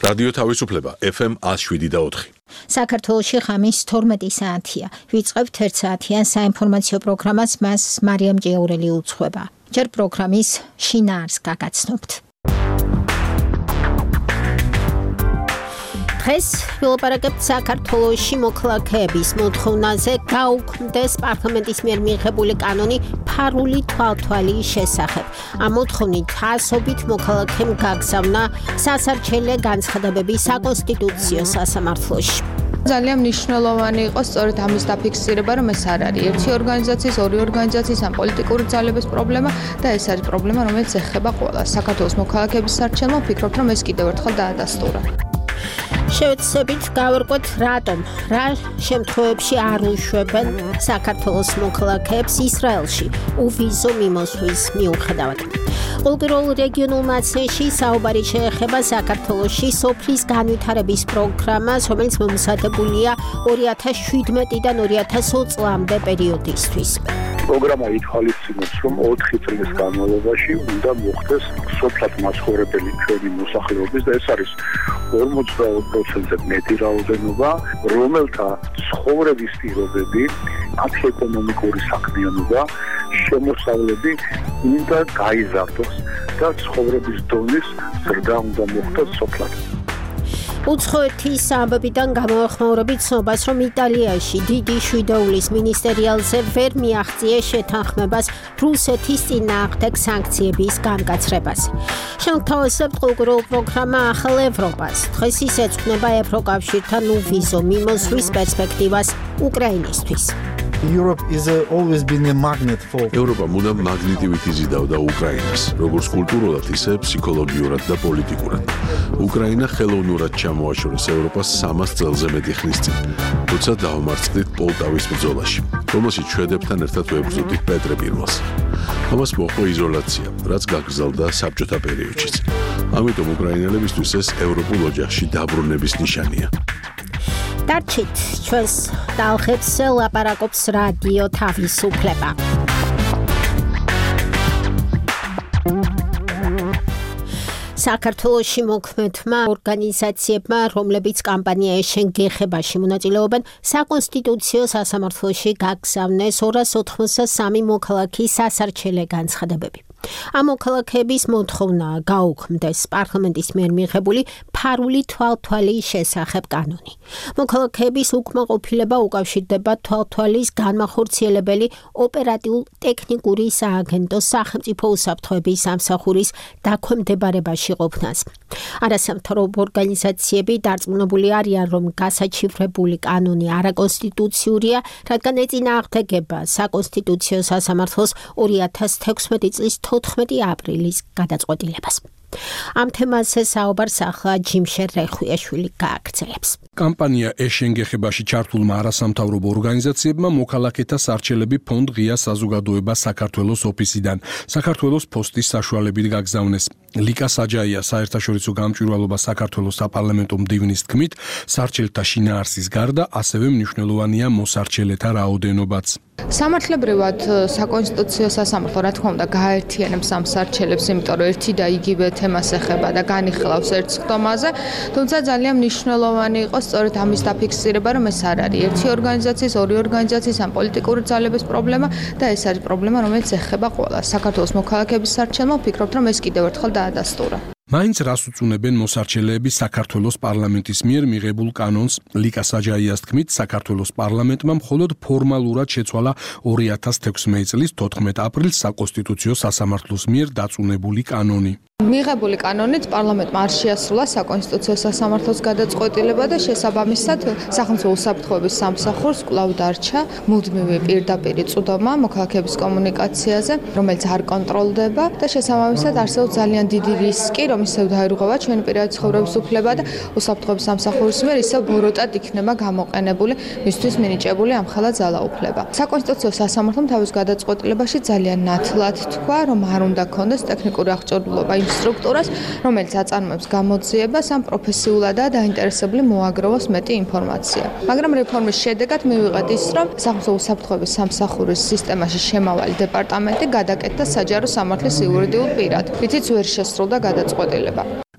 რადიო თავისუფლება FM 107.4. საქართველოში ღამის 12 საათია. ვიწყებთ 1 საათიან საინფორმაციო პროგრამას, მას მარიამ ჭიაურელი უძღვება. ჯერ პროგრამის შინაარს გაგაცნობთ. დღეს ვილაპარაკებთ საქართველოში მოქალაქეების მოთხოვნაზე გაუქმდეს პარლამენტის მიერ მიღებული კანონი ფარული თვალთვალის შესახებ. ამ მოთხოვნით ასობით მოქალაქემ გაგზავნა სასარჩელე განცხადებები საკონსტიტუციო სასამართლოში. ძალიან მნიშვნელოვანი იყო სწორედ ამის დაფიქსირება, რომ ეს არ არის ერთი ორგანიზაციის, ორი ორგანიზაციის ან პოლიტიკური ძალების პრობლემა და ეს არის პრობლემა, რომელიც ეხება ყველას. საქართველოს მოქალაქეების სარჩელმა ვფიქრობ, რომ ეს კიდევ ერთხელ დაადასტურა. შევეცდებით გავარკვეთ რატომ რა შემთხვევებში არ უშვებენ საქართველოს მოქალაქეებს ისრაელში უვიზო მიმოსვლის მიუხედავად. ყოველდღიურ რეგიონულ მაცეში საუბარი შეეხება საქართველოში სოფლის განვითარების პროგრამას, რომელიც მომზადებულია 2017-დან 2020 წლამდე პერიოდისთვის. პროგრამა ითვალისწინებს, რომ 4 წლის განმავლობაში უნდა მოხდეს სოფლად მაცხოვრებელი ჩვენი მოსახლეობის და ეს არის 42%-ზე მეტი რაოდენობა, რომელთა ცხოვრების პირობები, მათი ეკონომიკური საქმიანობა, შემოსავლები უნდა გაიზარდოს და ცხოვრების დონის ზრდა უნდა მოხდეს სოფლად. უცხოეთის ამბებიდან გამოეხმაურებით ცნობას, რომ იტალიაში დიდი შვიდეულის მინისტერიალზე ვერ მიაღწიეს შეთანხმებას რუსეთის წინააღმდეგ სანქციების განკაცრებას. შემოგთავაზებთ ყოველდღიურ პროგრამა ახალ ევროპას. დღეს ის ეძღვნება ევროკავშირთან უვიზო მიმოსვლის პერსპექტივას უკრაინისთვის. ევროპა მუდამ მაგნიტივით იზიდავდა უკრაინას, როგორც კულტურულად, ისე ფსიქოლოგიურად და პოლიტიკურად. უკრაინა ხელოვნურად ჩამოაშორეს ევროპას 300 წელზე მეტი ხნის წინ, როცა დაამარცხდით პოლტავის ბრძოლაში, რომელშიც შვედებთან ერთად ვებრძოდით პეტრე პირველს. ამას მოჰყვა იზოლაცია, რაც გაგრძელდა საბჭოთა პერიოდშიც. ამიტომ უკრაინელებისთვის ეს ევროპულ ოჯახში დაბრუნების ნიშანია. დარჩით ჩვენს ტალღებს ლაპარაკობს რადიო თავისუფლება. საქართველოში მოქმედმა ორგანიზაციებმა, რომლებიც კამპანია ეშენ გეხებაში მონაწილეობენ, საკონსტიტუციო სასამართლოში გაგზავნეს 283 მოქალაქის სასარჩელე განცხადებები. ამ მოქალაქეების მოთხოვნაა გაუქმდეს პარლამენტის მიერ მიღებული ფარული თვალთვალის შესახებ კანონი. მოქალაქეების უკმაყოფილება უკავშირდება თვალთვალის განმახორციელებელი ოპერატიულ-ტექნიკური სააგენტოს სახელმწიფო უსაფრთხოების სამსახურის დაქვემდებარებაში ყოფნას. არასამთავრობო ორგანიზაციები დარწმუნებული არიან, რომ გასაჩივრებული კანონი არაკონსტიტუციურია, რადგან ეწინააღმდეგება საკონსტიტუციო სასამართლოს 2016 წლის 14 აპრილის გადაწყვეტილებას. ამ თემაზე საუბარს ახლა ჯიმშერ რეხვიაშვილი გააგრძელებს. კამპანია ეშენ გეხებაში ჩართულმა არასამთავრობო ორგანიზაციებმა მოქალაქეთა სარჩელები ფონდ ღია საზოგადოება საქართველოს ოფისიდან საქართველოს პოსტის საშუალებით გაგზავნეს. ლიკა საჯაია საერთაშორისო გამჭვირვალობა საქართველოს საპარლამენტო მდივნის თქმით, სარჩელთა შინაარსის გარდა ასევე მნიშვნელოვანია მოსარჩელეთა რაოდენობაც. სამართლებრივად საკონსტიტუციო სასამართლო რა თქმა უნდა გააერთიანებს ამ სარჩელებს, იმიტომ რომ ერთი და იგივე თემას ეხება და განიხილავს ერთ სხდომაზე, თუმცა ძალიან მნიშვნელოვანი იყო სწორედ ამის დაფიქსირება, რომ ეს არ არის ერთი ორგანიზაციის, ორი ორგანიზაციის ან პოლიტიკური ძალების პრობლემა და ეს არის პრობლემა, რომელიც ეხება ყველას. საქართველოს მოქალაქეების სარჩელმა ვფიქრობთ, რომ ეს კიდევ ერთხელ დაადასტურა. მაინც რას უწუნებენ მოსარჩელეები საქართველოს პარლამენტის მიერ მიღებულ კანონს? ლიკა საჯაიას თქმით, საქართველოს პარლამენტმა მხოლოდ ფორმალურად შეცვალა 2016 წლის 14 აპრილს საკონსტიტუციო სასამართლოს მიერ დაწუნებული კანონი. მიღებული კანონით პარლამენტმა არ შეასრულა საკონსტიტუციო სასამართლოს გადაწყვეტილება და შესაბამისად სახელმწიფო უსაფრთხოების სამსახურს კვლავ დარჩა მუდმივი პირდაპირი წვდომა მოქალაქეების კომუნიკაციაზე, რომელიც არ კონტროლდება და შესაბამისად არსებობს ძალიან დიდი რისკი, რომ ისევ დაირღვევა ჩვენი პირადი ცხოვრების უფლება და უსაფრთხოების სამსახურის მიერ ისევ ბოროტად იქნება გამოყენებული მისთვის მინიჭებული ამხელა ძალაუფლება. საკონსტიტუციო სასამართლომ თავის გადაწყვეტილებაში ძალიან ნათლად თქვა, რომ არ უნდა ქონდეს ტექნიკური აღჭურვილობა იმ სტრუქტურას, რომელიც აწარმოებს გამოძიებას ამ პროფესიულადაა დაინტერესებული მოაგროვოს მეტი ინფორმაცია. მაგრამ რეფორმის შედეგად მივიღეთ ის, რომ სახელმწიფო უსაფრთხოების სამსახურის სისტემაში შემავალი დეპარტამენტი გადაკეთდა საჯარო სამართლის იურიდიულ პირად, რითიც ვერ შესრულდა გადაწყვეტილება.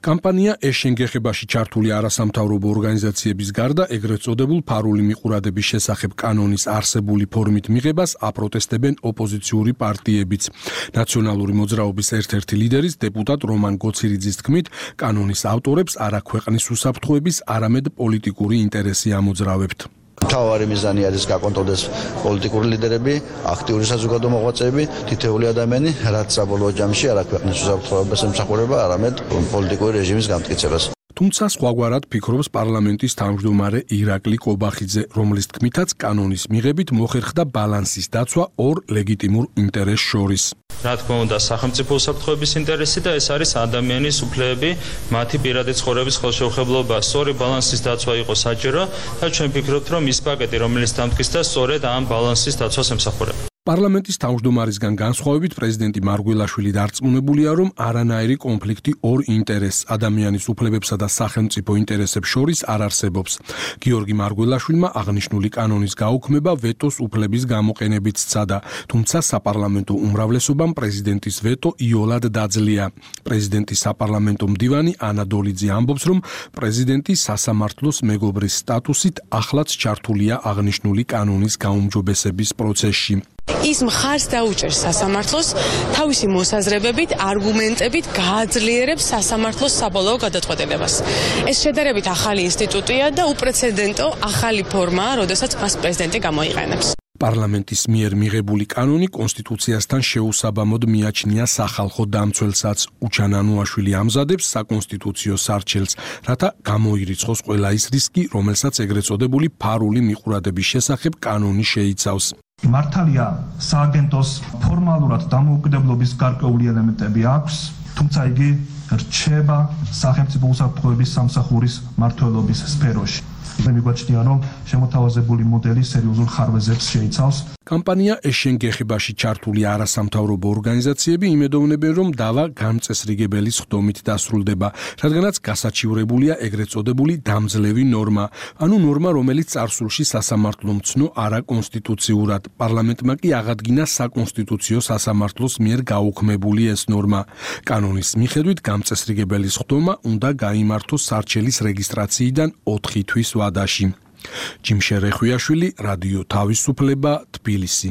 კამპანია ეშენგეხებაში ჩართული არასამთავრობო ორგანიზაციების გარდა ეგრეთ წოდებულ ფარული მიყურადების შესახებ კანონის არსებული ფორმით მიღებას აპროტესტებენ ოპოზიციური პარტიებიც. ნაციონალური მოძრაობის ერთ-ერთი ლიდერის დეპუტატ რომან გოცირიძის თქმით, კანონის ავტორებს არა ქვეყნის უსაფრთხოების, არამედ პოლიტიკური ინტერესი ამოძრავებთ. მთავარი მიზანი არის გაკონტროლდეს პოლიტიკური ლიდერები, აქტიური საზოგადო მოღვაწეები, თითოეული ადამიანი, რაც საბოლოო ჯამში არა ქვეყნის უსაფრთხოებას ემსახურება, არამედ პოლიტიკური რეჟიმის გამტკიცებას. თუმცა სხვაგვარად ფიქრობს პარლამენტის თავმჯდომარე ირაკლი კობახიძე, რომლის თქმითაც კანონის მიღებით მოხერხდა ბალანსის დაცვა ორ ლეგიტიმურ ინტერესს შორის. რა თქმა უნდა, სახელმწიფო უსაფრთხოების ინტერესი და ეს არის ადამიანის უფლებები, მათი პირადი ცხოვრების ხელშეუხებლობა. სწორი ბალანსის დაცვა იყო საჭირო და ჩვენ ვფიქრობთ, რომ ის პაკეტი, რომელიც დამტკიცდა, სწორედ ამ ბალანსის დაცვას ემსახურება. პარლამენტის თავმჯდომარისგან განსხვავებით პრეზიდენტი მარგველაშვილი დარწმუნებულია, რომ არანაირი კონფლიქტი ორ ინტერესს, ადამიანის უფლებებსა და სახელმწიფო ინტერესებს შორის არ არსებობს. გიორგი მარგველაშვილმა აღნიშნული კანონის გაუქმება ვეტოს უფლების გამოყენებით სცადა, თუმცა საპარლამენტო უმრავლესობამ პრეზიდენტის ვეტო იოლად დაძლია. პრეზიდენტის საპარლამენტო მდივანი ანა დოლიძე ამბობს, რომ პრეზიდენტი სასამართლოს მეგობრის სტატუსით ახლაც ჩართულია აღნიშნული კანონის გაუმჯობესების პროცესში. ის მხარს დაუჭერს სასამართლოს თავისი მოსაზრებებით, არგუმენტებით გააძლიერებს სასამართლოს საბოლოო გადაწყვეტილებას. ეს შედარებით ახალი ინსტიტუტია და უპრეცედენტო ახალი ფორმაა, როდესაც მას პრეზიდენტი გამოიყენებს. პარლამენტის მიერ მიღებული კანონი კონსტიტუციასთან შეუსაბამოდ მიაჩნია სახალხო დამცველსაც. უჩან ანუაშვილი ამზადებს საკონსტიტუციო სარჩელს, რათა გამოირიცხოს ყველა ის რისკი, რომელსაც ეგრეთ წოდებული ფარული მიყურადების შესახებ კანონი შეიცავს. მართალია, სააგენტოს ფორმალურად დამოუკიდებლობის გარკვეული ელემენტები აქვს, თუმცა იგი რჩება სახელმწიფო უსაფრთხოების სამსახურის მმართველობის სფეროში. მიგვაჩნია, რომ შემოთავაზებული მოდელი სერიოზულ ხარვეზებს შეიცავს. კამპანია ეშენგეხებაში ჩართული არასამთავრობო ორგანიზაციები იმედოვნებენ, რომ დავა განწესრიგებელი სხდომით დასრულდება, რადგანაც გასაჩივრებულია ეგრეთ წოდებული დამძლევი ნორმა, ანუ ნორმა, რომელიც წარსულში სასამართლომ ცნო არაკონსტიტუციურად. პარლამენტმა კი აღადგინა საკონსტიტუციო სასამართლოს მიერ გაუქმებული ეს ნორმა. კანონის მიხედვით განწესრიგებელი სხდომა უნდა გაიმართოს სარჩელის რეგისტრაციიდან 4 თვის ვადაში. ჯიმშე რეხვიაშვილი, რადიო თავისუფლება, თბილისი.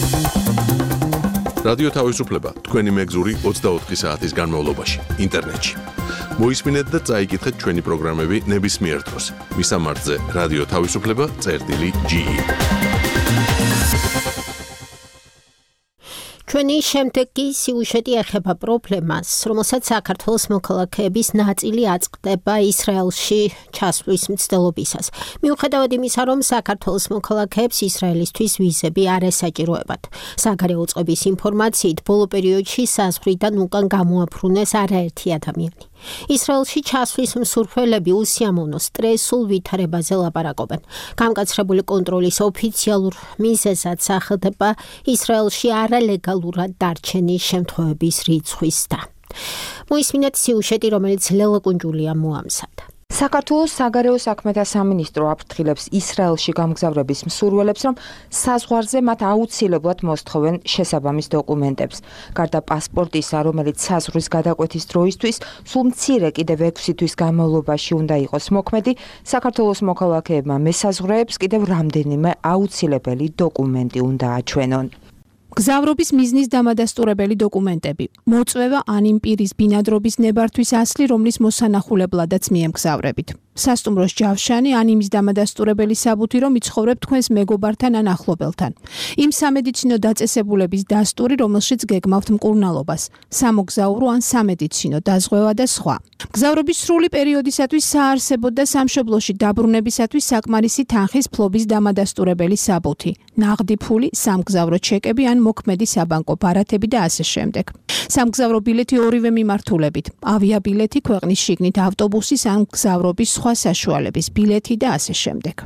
რადიო თავისუფლება, თქვენი მეგზური 24 საათის განმავლობაში, ინტერნეტში. მოისმინეთ და წაიკითხეთ ჩვენი პროგრამები ნებისმიერ დროს. მისამართზე რადიო თავისუფლება.ge. ჩვენი შემდეგი სიუჟეტი ეხება პრობლემას, რომელსაც საქართველოს მოქალაქეების ნაწილი აწყდება ისრაელში ჩასვლის მცდელობისას. მიუხედავად იმისა, რომ საქართველოს მოქალაქეებს ისრაელისთვის ვიზები არ ესაჭიროებათ. საგარეო წყობის ინფორმაციით, ბოლო პერიოდში საზღვრიდან უკან გამოაფრუნეს არაერთი ადამიანი. ისრაელში ჩასვლის მსურველები უსიამოვნო სტრესულ ვითარებაზე ლაპარაკობენ. გამკაცრებული კონტროლის ოფიციალურ მიზეზად სახელდება ისრაელში არალეგალურად დარჩენის შემთხვევების რიცხვის და. მოისმინეთ სიუჟეტი, რომელიც ლელა კუნჯულია მოამზადა. საქართველოს საგარეო საქმეთა სამინისტრო აფრთხილებს ისრაელში გამგზავრების მსურველებს, რომ საზღვარზე მათ აუცილებლად მოსთხოვენ შესაბამის დოკუმენტებს. გარდა პასპორტისა, რომელიც საზღვრის გადაკვეთის დროისთვის სულ მცირე კიდევ 6 თვის განმავლობაში უნდა იყოს მოქმედი, საქართველოს მოქალაქეებმა მესაზღვრეებს კიდევ რამდენიმე აუცილებელი დოკუმენტი უნდა აჩვენონ. გზავრობის მიზნის დამადასტურებელი დოკუმენტები, მოწვევა ან იმ პირის ბინადრობის ნებართვის ასლი, რომლის მოსანახულებლადაც მიემგზავრებით. სასტუმროს ჯავშანი ან იმის დამადასტურებელი საბუთი, რომ იცხოვრებ თქვენს მეგობართან ან ახლობელთან. იმ სამედიცინო დაწესებულების დასტური, რომელშიც გეგმავთ მკურნალობას, სამოგზაურო ან სამედიცინო დაზღვევა და სხვა. გზავრობის სრული პერიოდისათვის საარსებო და სამშობლოში დაბრუნებისათვის საკმარისი თანხის ფლობის დამადასტურებელი საბუთი, ნაღდი ფული, სამგზავრო ჩეკები ან მოქმედი საბანკო ბარათები და ასე შემდეგ. სამგზავრო ბილეთი ორივე მიმართულებით, ავიაბილეთი, ქვეყნის შიგნით ავტობუსის ან გზავრობის სხვა საშუალების ბილეთი და ასე შემდეგ.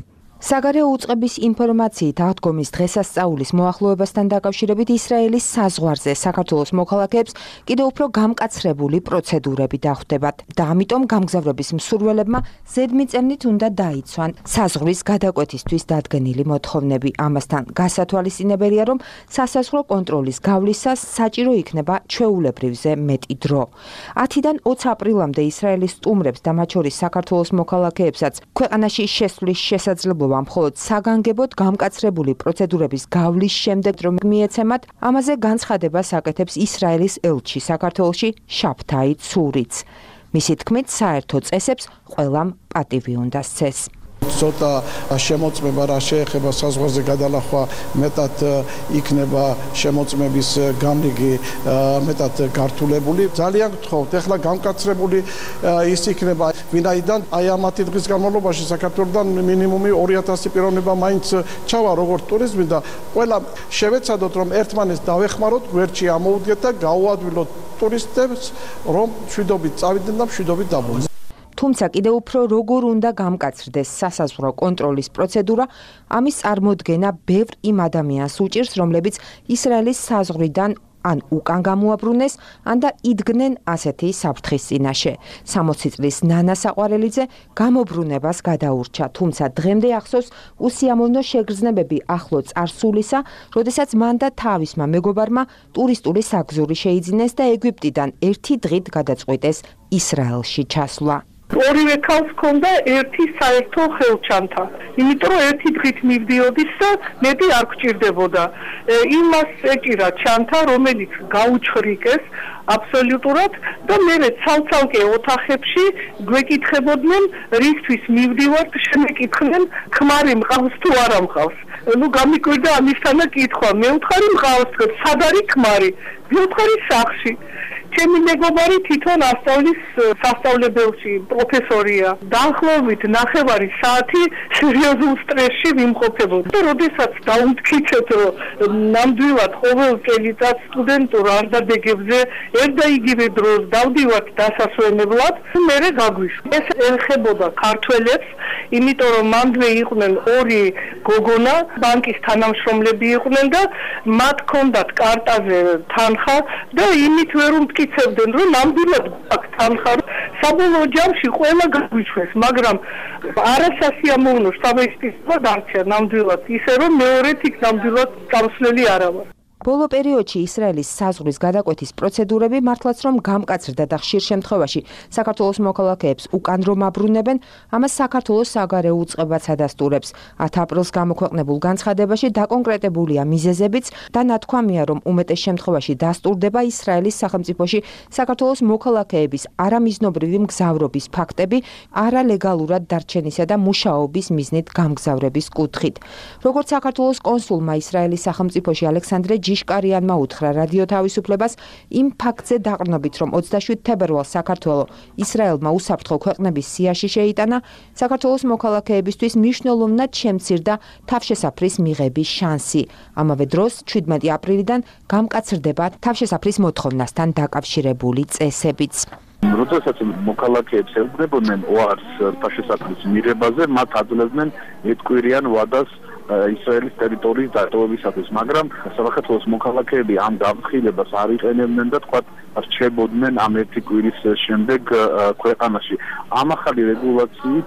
საგარეო უწყების ინფორმაციით აღდგომის დღესასწაულის მოახლოებასთან დაკავშირებით ისრაელის საზღვარზე საქართველოს მოქალაქეებს კიდევ უფრო გამკაცრებული პროცედურები დახვდებათ და ამიტომ გამგზავრების მსურველებმა ზედმიწევნით უნდა დაიცვან საზღვრის გადაკვეთისთვის დადგენილი მოთხოვნები. ამასთან გასათვალისწინებელია, რომ სასაზღვრო კონტროლის გავლისას საჭირო იქნება ჩვეულებრივზე მეტი დრო. 10-დან 20 აპრილამდე ისრაელის სტუმრებს და მათ შორის საქართველოს მოქალაქეებსაც ქვეყანაში შესვლის შესაძლებლობა მხოლოდ საგანგებოდ გამკაცრებული პროცედურების გავლის შემდეგ რომ მიეცემათ, ამაზე განცხადებას აკეთებს ისრაელის ელჩი საქართველოში შაბთაი ცურიც. მისი თქმით, საერთო წესებს ყველამ პატივი უნდა სცეს. ცოტა შემოწმება რა შეეხება საზღვარზე გადალახვა მეტად იქნება შემოწმების გამრიგი მეტად გართულებული. ძალიან გთხოვთ, ეხლა გამკაცრებული ის იქნება, ვინაიდან აი ამათი დღის განმავლობაში საქართველოსთან მინიმუმი 2000 პიროვნება მაინც ჩავა როგორც ტურიზმი და ყველა შევეცადოთ რომ ერთმანეთს დავეხმაროთ, გვერდში ამოუდგეთ და გაუადვილოთ ტურისტებს, რომ მშვიდობით წავიდნენ და მშვიდობით დაბრუნდნენ. თუმცა კიდევ უფრო როგორ უნდა გამკაცრდეს სასაზღვრო კონტროლის პროცედურა, ამის წარმოდგენა ბევრ იმ ადამიანს უჭირს, რომლებიც ისრაელის საზღვრიდან ან უკან გამოაბრუნეს, ან და იდგნენ ასეთი საფრთხის წინაშე. 60 წლის ნანა საყვარელიძე გამობრუნებას გადაურჩა, თუმცა დღემდე ახსოვს უსიამოვნო შეგრძნებები ახლო წარსულისა, როდესაც მან და თავისმა მეგობარმა ტურისტული საგზური შეიძინეს და ეგვიპტიდან ერთი დღით გადაწყვიტეს ისრაელში ჩასვლა. ორივე ქალს ჰქონდა ერთი საერთო ხელჩანთა. იმიტომ რომ ერთი დღით მივდიოდის და მეტი არ გჭირდებოდა. იმას ეჭირა ჩანთა, რომელიც გაუჩხრიკეს აბსოლუტურად და მე ცალ-ცალკე ოთახებში გვეკითხებოდნენ, რისთვის მივდივართ, შემეკითხნენ, ქმარი მყავს თუ არა მყავს. გამიკვირდა ამისთანა კითხვა. მე ვთხარი მყავს, სად არის ქმარი? ვიხარი სახლში. ჩემი მეგობარი თვითონ ასწავლის სასწავლებელში პროფესორია. დაახლოებით 9 საათი სერიოზულ სტრესში ვიმყოფებოდი. და როდესაც დაუმტკიცეთ, რომ ნამდვილად ყოველ წელიწად სტუდენტურ არდადეგებზე ერთ და იგივე დროს დავდივართ დასასვენებლად, მე გაგვიშვა. ეს ეხებოდა ქართველებს, იმიტომ რომ მანდვე იყვნენ 2 გოგონა, ბანკის თანამშრომლები იყვნენ და მათ ჰქონდათ კარტაზე თანხა და იმით ვერ უმტკიცებდნენ, რომ ნამდვილად გვაქვს თანხა. საბოლოო ჯამში ყველა გაგვიშვეს, მაგრამ არასასიამოვნო სამეცნიერო დარჩა ნამდვილად ისე, რომ მეორედ იქ ნამდვილად გამსვლელი არა ვარ. ბოლო პერიოდში ისრაელის საზღვრის გადაკვეთის პროცედურები მართლაც რომ გამკაცრდა და ხშირ შემთხვევაში საქართველოს მოქალაქეებს უკან რომ აბრუნებენ, ამას საქართველოს საგარეო უწყებაც ადასტურებს. 10 აპრილს გამოქვეყნებულ განცხადებაში დაკონკრეტებულია მიზეზებიც და ნათქვამია, რომ უმეტეს შემთხვევაში დასტურდება ისრაელის სახელმწიფოში საქართველოს მოქალაქეების არამიზნობრივი მგზავრობის ფაქტები, არალეგალურად დარჩენისა და მუშაობის მიზნით გამგზავრების კუთხით. როგორც საქართველოს კონსულმა ისრაელის სახელმწიფოში ალექსანდრე ჯიშკარიანმა უთხრა რადიო თავისუფლებას, იმ ფაქტზე დაყრდნობით, რომ 27 თებერვალს საქართველო ისრაელმა უსაფრთხო ქვეყნების სიაში შეიტანა, საქართველოს მოქალაქეებისთვის მნიშვნელოვნად შემცირდა თავშესაფრის მიღების შანსი. ამავე დროს 17 აპრილიდან გამკაცრდება თავშესაფრის მოთხოვნასთან დაკავშირებული წესებიც. როდესაც მოქალაქეებს ელოდებოდნენ ოარს თავშესაფრის მიღებაზე, მათ აძლევდნენ ერთკვირიან ვადას ისრაელის ტერიტორიის დატოვებისათვის, მაგრამ საქართველოს მოქალაქეები ამ დამხილებას არ იყენებდნენ და თქვათ რჩებოდნენ ამ ერთი კვირის შემდეგ ქვეყანაში. ამ ახალი რეგულაციით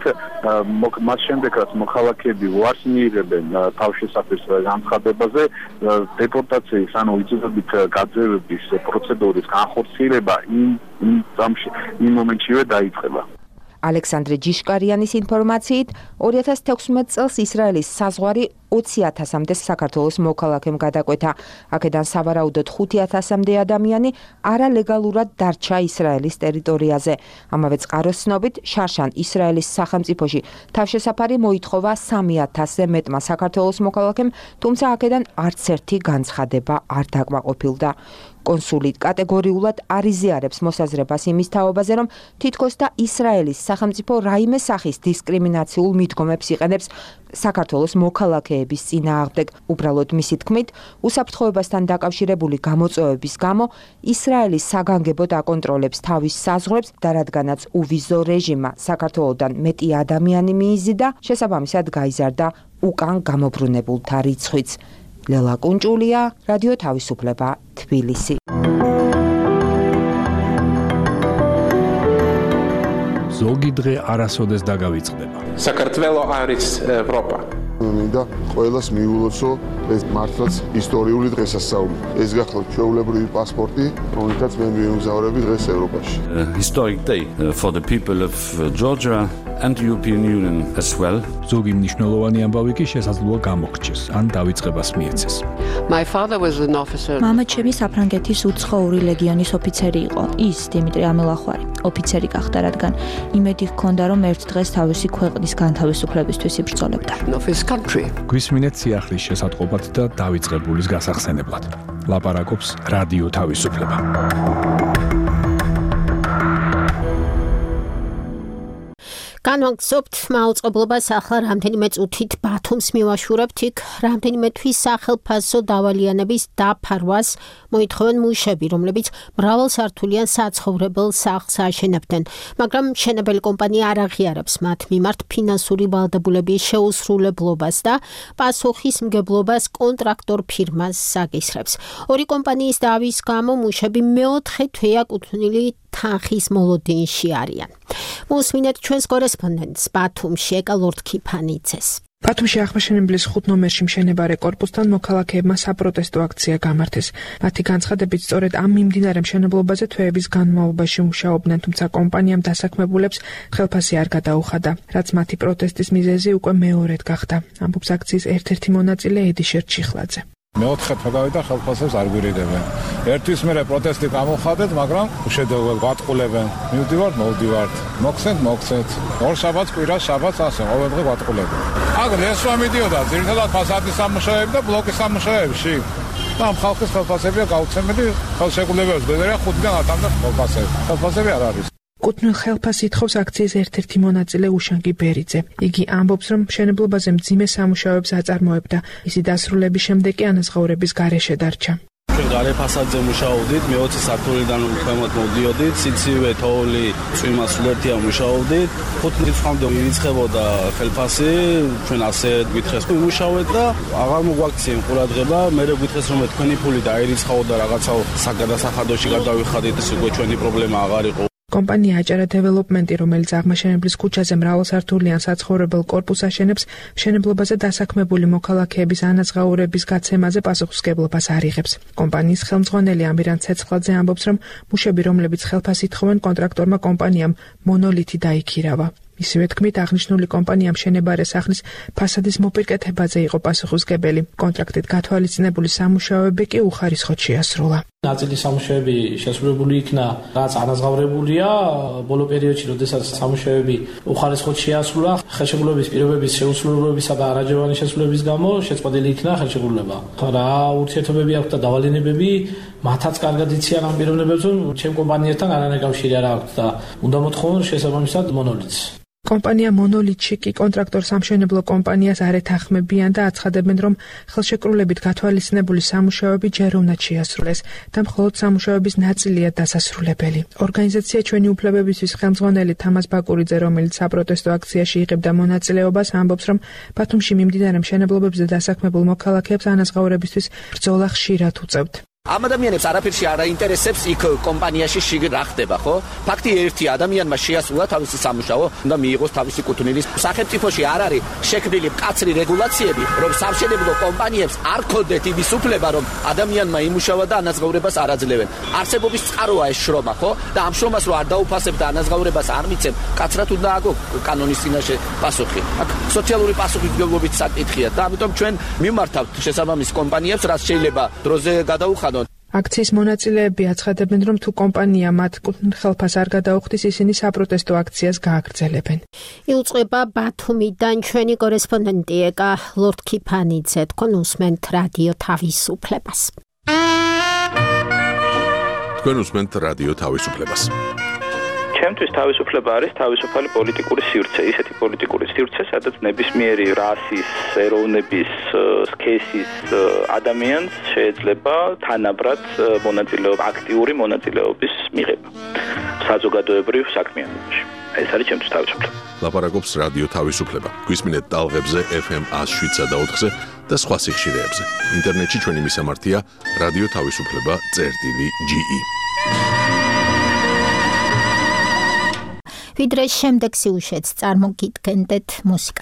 მას შემდეგ რაც მოქალაქეები უარს მიიღებენ თავშესაფრის განცხადებაზე, დეპორტაციის ანუ იძულებით გაძევების პროცედურის განხორციელება იმ მომენტშივე დაიწყება. ალექსანდრე ჯიშკარიანის ინფორმაციით 2016 წელს ისრაელის საზღვარი 20,000-მდე საქართველოს მოქალაქემ გადაკვეთა. აქედან სავარაუდოდ 5,000-მდე ადამიანი არალეგალურად დარჩა ისრაელის ტერიტორიაზე. ამავე წყაროს ცნობით, შარშან ისრაელის სახელმწიფოში თავშესაფარი მოითხოვა 3,000-ზე მეტმა საქართველოს მოქალაქემ, თუმცა აქედან არც ერთი განცხადება არ დაკმაყოფილდა. კონსული კატეგორიულად არ იზიარებს მოსაზრებას იმის თაობაზე, რომ თითქოს და ისრაელის სახელმწიფო რაიმე სახის დისკრიმინაციულ მიდგომებს იყენებს საქართველოს მოქალაქეების იდეების წინააღმდეგ. უბრალოდ მისი თქმით, უსაფრთხოებასთან დაკავშირებული გამოწვევების გამო ისრაელი საგანგებოდ აკონტროლებს თავის საზღვრებს და რადგანაც უვიზო რეჟიმმა საქართველოსდან მეტი ადამიანი მიიზიდა, შესაბამისად გაიზარდა უკან გამობრუნებულთა რიცხვიც. ლელა კუნჭულია, რადიო თავისუფლება, თბილისი. ზოგი დღე არასოდეს დაგავიწყდება. საქართველო არის ევროპა. მინდა ყველას მიულოცო ეს მართლაც ისტორიული დღესასწაული. ეს გახლავთ ჩვეულებრივი პასპორტი, რომელთაც მე მივიმგზავრები დღეს ევროპაში. Historic day for the people of Georgia and the European Union as well. ზოგი მნიშვნელოვანი ამბავი კი შესაძლოა გამოგრჩეს, ან დავიწყებას მიეცეს. My father was an officer. მამა ჩემი საფრანგეთის უცხოური ლეგიონის ოფიცერი იყო. ის დიმიტრი ამელახვარი ოფიცერი გახდა, რადგან იმედი ჰქონდა, რომ ერთ დღეს თავისი ქვეყნის განთავისუფლებისთვის იბრძოლებდა. გვისმინეთ სიახლის შესატყობად და დავიწყებულის გასახსენებლად. ლაპარაკობს რადიო თავისუფლება. განვაგრძობთ მაუწყებლობას ახლა რამდენიმე წუთით ბათუმს მივაშურებთ, იქ რამდენიმე თვის სახელფასო დავალიანების დაფარვას მოითხოვენ მუშები, რომლებიც მრავალსართულიან საცხოვრებელ სახლს აშენებდნენ, მაგრამ მშენებელი კომპანია არ აღიარებს მათ მიმართ ფინანსური ვალდებულების შეუსრულებლობას და პასუხისმგებლობას კონტრაქტორ ფირმას აგისრებს. ორი კომპანიის დავის გამო მუშები მეოთხე თვეა კუთვნილი თანხის მოლოდინში არიან. მოსმინეთ ჩვენს კორესპონდენტს ბათუმში ეკალორდ ქიფანიძეს. ბათუმში აღმაშენებლის 5 ნომერში მშენებარე კორპუსთან მოქალაქეებმა საპროტესტო აქცია გამართეს. მათი განცხადებით, სწორედ ამ მიმდინარე მშენებლობაზე თვეების განმავლობაში მუშაობდნენ, თუმცა კომპანიამ დასაქმებულებს ხელფასი არ გადაუხადა, რაც მათი პროტესტის მიზეზი უკვე მეორედ გახდა. ამბობს აქციის ერთ-ერთი მონაწილე ედიშერ ჩიხლაძე. მეოთხე თვე გავიდა ხელფასებს არ გვირიდებენ. ერთვის მერე პროტესტი გამოვხადეთ, მაგრამ უშედეგოდ გვატყულებენ. მივდივართ, მოვდივართ. მოგცეთ. ორ შაბათს, კვირას შაბათს ასე, ყოველ დღე გვატყულებენ. აგრე ესვა მიდიოდა ძირითადად ფასადის სამუშაოები და ბლოკის სამუშაოებში. და ამ ხალხის ხელფასებია გაუცემელი, ხელშეკრულებებს გვერდია 5-დან 10-მდე ხელფასები. ხელფასები არ არის. კუთვნილ ხელფასს ითხოვს აქციის ერთ-ერთი მონაწილე უშანგი ბერიძე. იგი ამბობს, რომ მშენებლობაზე მძიმე სამუშაოებს აწარმოებდა. ისი დასრულების შემდეგ კი ანაზღაურების გარეშე დარჩა. ჩვენ გარე ფასადზე მუშაობდით, მე-20 სართულიდან ქვემოთ მოვდიოდით, სიცივე, თოვლი, წვიმა სულერთია მუშაობდით. 5 რიცხვამდე ირიცხებოდა ხელფასი, ჩვენ ასე გითხეს, ვიმუშავეთ და აღარ მოგვაქციენ ყურადღება, მე გითხეს რომ თქვენი ფული დაირიცხაო და რაღაცაო საგადასახადოში გადავიხადეთ, ეს უკვე ჩვენი პრობლემა აღარ იყო. კომპანია აჭარა დეველოპმენტი, რომელიც აღმაშენებლის ქუჩაზე მრავალსართულიან საცხოვრებელ კორპუსს აშენებს, მშენებლობაზე დასაქმებული მოქალაქეების ანაზღაურების გაცემაზე პასუხისმგებლობას არ იღებს. კომპანიის ხელმძღვანელი ამირან ცეცხლაძე ამბობს, რომ მუშები, რომლებიც ხელფასს ითხოვენ, კონტრაქტორმა კომპანიამ მონოლითი დაიქირავა. მისივე თქმით, აღნიშნული კომპანია მშენებარე სახლის ფასადის მოპირკეთებაზე იყო პასუხისმგებელი. კონტრაქტით გათვალისწინებული სამუშაოები კი უხარისხოდ შეასრულა. ნაწილი სამუშაოები შესრულებული იქნა, რაც ანაზღაურებულია ბოლო პერიოდში, როდესაც სამუშაოები უხარისხოდ შეასრულა, ხელშეკრულების პირობების შეუსრულებლობისა და არაჯეროვანი შესრულების გამო შეწყვეტილი იქნა ხელშეკრულება. რა ურთიერთობები აქვს და დავალენებები, მათაც კარგად იციან ამ პიროვნებებს, რომ ჩემ კომპანიასთან არანაირი კავშირი არ აქვს და უნდა მოთხოვონ შესაბამისად მონოლითს. კომპანია მონოლითში კი კონტრაქტორ სამშენებლო კომპანიას არ ეთანხმებიან და აცხადებენ, რომ ხელშეკრულებით გათვალისწინებული სამუშაოები ჯერ უნდა შეასრულეს და მხოლოდ სამუშაოების ნაწილია დასასრულებელი. ორგანიზაცია ჩვენი უფლებებისთვის ხელმძღვანელი თამაზ ბაკურიძე, რომელიც საპროტესტო აქციაში იღებდა მონაწილეობას, ამბობს, რომ ბათუმში მიმდინარე მშენებლობებზე დასაქმებულ მოქალაქეებს ანაზღაურებისთვის ბრძოლა ხშირად უწევთ. ამ ადამიანებს არაფერში არ აინტერესებს იქ კომპანიაში შიგ რა ხდება, ხო? ფაქტი ერთი, ადამიანმა შეასრულა თავისი სამუშაო, უნდა მიიღოს თავისი კუთვნილი. სახელმწიფოში არ არის შექმნილი მკაცრი რეგულაციები, რომ სამშენებლო კომპანიებს არ ქონდეთ იმის უფლება, რომ ადამიანმა იმუშავა და ანაზღაურებას არ აძლევენ. არსებობის წყაროა ეს შრომა, ხო? და ამ შრომას რო არ დაუფასებ და ანაზღაურებას არ მიცემ, კაცრად უნდა აგო კანონის წინაშე პასუხი. აქ სოციალური პასუხისმგებლობით საკითხია და ამიტომ ჩვენ მიმართავთ შესაბამის კომპანიებს, რაც შეიძლება დროზე გადაუხადონ. აქციის მონაწილეები აცხადებენ, რომ თუ კომპანია მათ ხელფასს არ გადაუხდის, ისინი საპროტესტო აქციას გააგრძელებენ. იუწყება ბათუმიდან ჩვენი კორესპონდენტი ეკალორდ ქიფანიძე, თქვენ უსმენთ რადიო თავისუფლებას. თქვენ უსმენთ რადიო თავისუფლებას. ჩემთვის თავისუფლება არის თავისუფალი პოლიტიკური სივრცე, ისეთი პოლიტიკური სივრცე, სადაც ნებისმიერი რასის, ეროვნების, სქესის ადამიანს შეიძლება თანაბრად აქტიური მონაწილეობის მიღება საზოგადოებრივ საქმიანობაში. ეს არის ჩემთვის თავისუფლება. ლაპარაკობს რადიო თავისუფლება. გვისმინეთ ტალღებზე FM 107.4-ზე და სხვა სიხშირეებზე. ინტერნეტში ჩვენი მისამართია რადიო თავისუფლება.ge. ვიდრე შემდეგ სიუჟეტს წარმოგიდგენდეთ მუსიკა.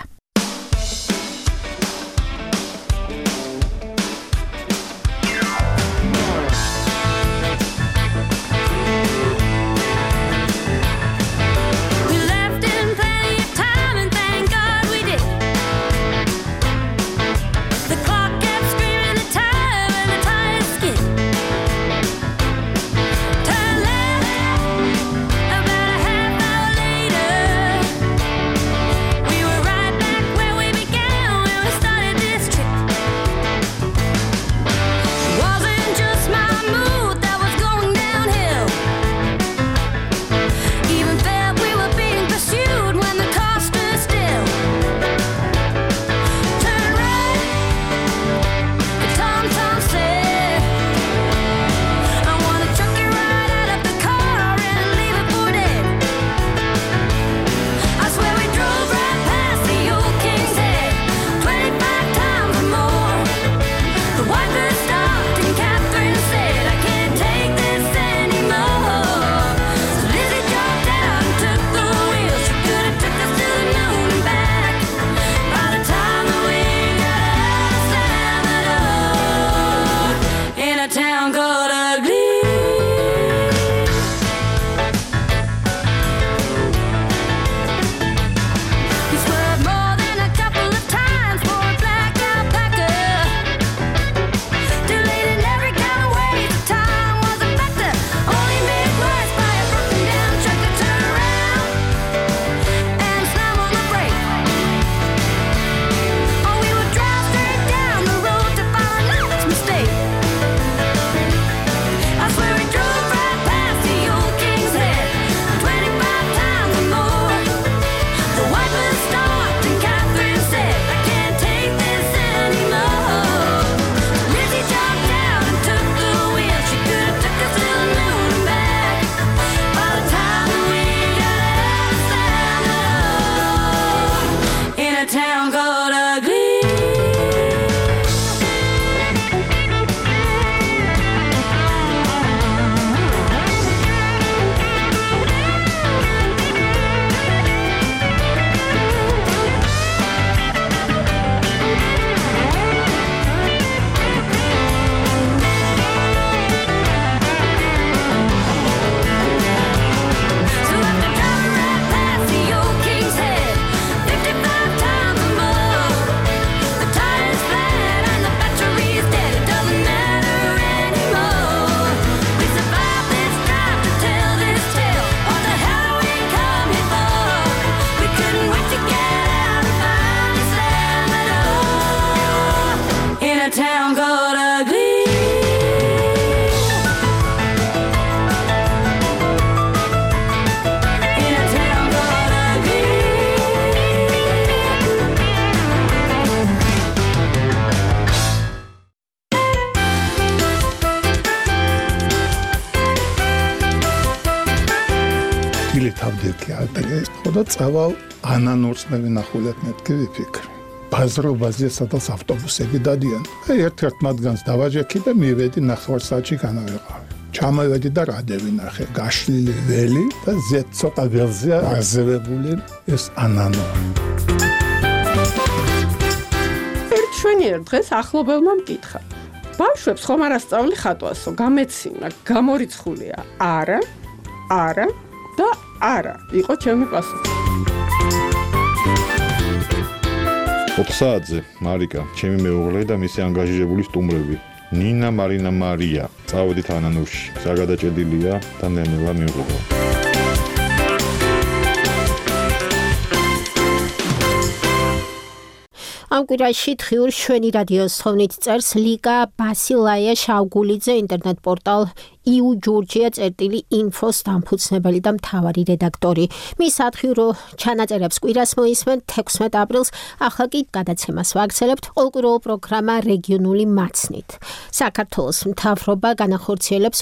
და წავალ ანანურს მე ვინახულებ მეთქი ვიფიქრე. ბაზრობაზე სადაც ავტობუსები დადიან. ერთ-ერთ მათგანს დავაჯექი და მივედი ნახევარსაათში განავეყავი. ჩამოვედი და რადე ვინახე, გაშლილი ველი და ზეთ ცოტა ველზე აზევებული ეს ანანური. ერთ შვენიერ დღეს ახლობელმა მკითხა. ბავშვებს ხომ არ ასწავლი ხატვასო, გამეცინა, გამორიცხულია. არა და არა, იყო ჩემი პასუხი. 4 საათზე მარიკა, ჩემი მეუღლე და მისი ანგაჟირებული სტუმრები, ნინა, მარინა, მარია, წავედით ანანურში. საგადაჭედილია და ნენელა მივიღო. ამ კვირაში დღიურ შვენი რადიოს თხოვნით წერს ლიკა ბასილაია შავგულიძე ინტერნეტ პორტალ iu.georgia.info-ს დამფუძნებელი და მთავარი რედაქტორი. მის სათხიურო ჩანაწერებს კვირას მოისმენ 16 აპრილს, ახლა კი გადაცემას ვაგრძელებთ ყოველკვირეულ პროგრამა რეგიონული მაცნით. საქართველოს მთავრობა განახორციელებს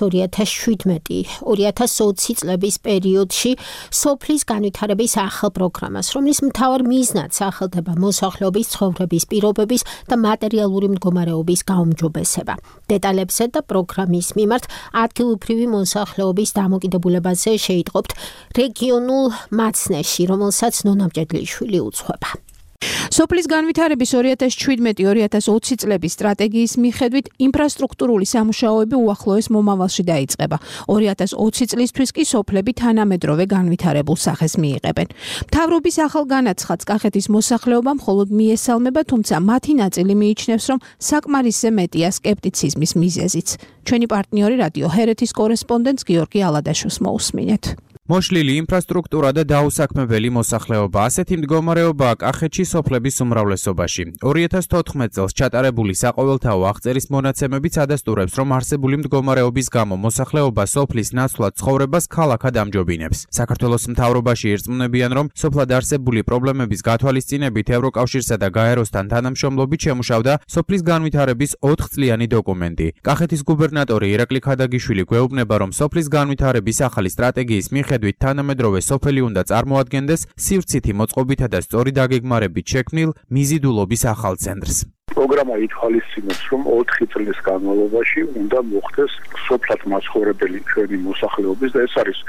2017-2020 წლების პერიოდში სოფლის განვითარების ახალ პროგრამას, რომლის მთავარ მიზნად სახელდება მოსახლეობის ცხოვრების პირობების და მატერიალური მდგომარეობის გაუმჯობესება. დეტალებზე და პროგრამის მიმართ ადგილობრივი მოსახლეობის დამოკიდებულებაზე შეიტყობთ რეგიონულ მაცნეში, რომელსაც ნონა მჭედლიშვილი უძღვება. სოფლის განვითარების 2017-2020 წლების სტრატეგიის მიხედვით ინფრასტრუქტურული სამუშაოები უახლოეს მომავალში დაიწყება. 2020 წლისთვის კი სოფლები თანამედროვე განვითარებულ სახეს მიიღებენ. მთავრობის ახალ განაცხადს კახეთის მოსახლეობა მხოლოდ მიესალმება, თუმცა მათი ნაწილი მიიჩნევს, რომ საკმარისზე მეტია სკეპტიციზმის მიზეზიც. ჩვენი პარტნიორი რადიო ჰერეთის კორესპონდენტს გიორგი ალადაშვილს მოусმინეთ. მოშლილი ინფრასტრუქტურა და დაუსაქმებელი მოსახლეობა ასეთი მდგომარეობაა კახეთში სოფლების უმრავლესობაში. 2014 წელს ჩატარებული საყოველთაო აღწერის მონაცემებიც ადასტურებს, რომ არსებული მდგომარეობის გამო მოსახლეობა სოფლის ნაცვლად ცხოვრებას ქალაქად ამჯობინებს. საქართველოს მთავრობაში ერწმუნებიან, რომ სოფლად არსებული პრობლემების გათვალისწინებით ევროკავშირსა და გაეროსთან თანამშრომლობით შემუშავდა სოფლის განვითარების 4 წლიანი დოკუმენტი. კახეთის გუბერნატორი ირაკლი ქადაგიშვილი გვეუბნება, რომ სოფლის განვითარების ახალი სტრატეგიის მიხედვით თანამედროვე სოფელი უნდა წარმოადგენდეს სივრცითი მოწყობითა და სწორი დაგეგმარებით შექმნილ მიზიდულობის ახალ ცენტრს. პროგრამა ითვალისწინებს, რომ 4 წლის განმავლობაში უნდა მოხდეს სოფლად მაცხოვრებელი ჩვენი მოსახლეობის და ეს არის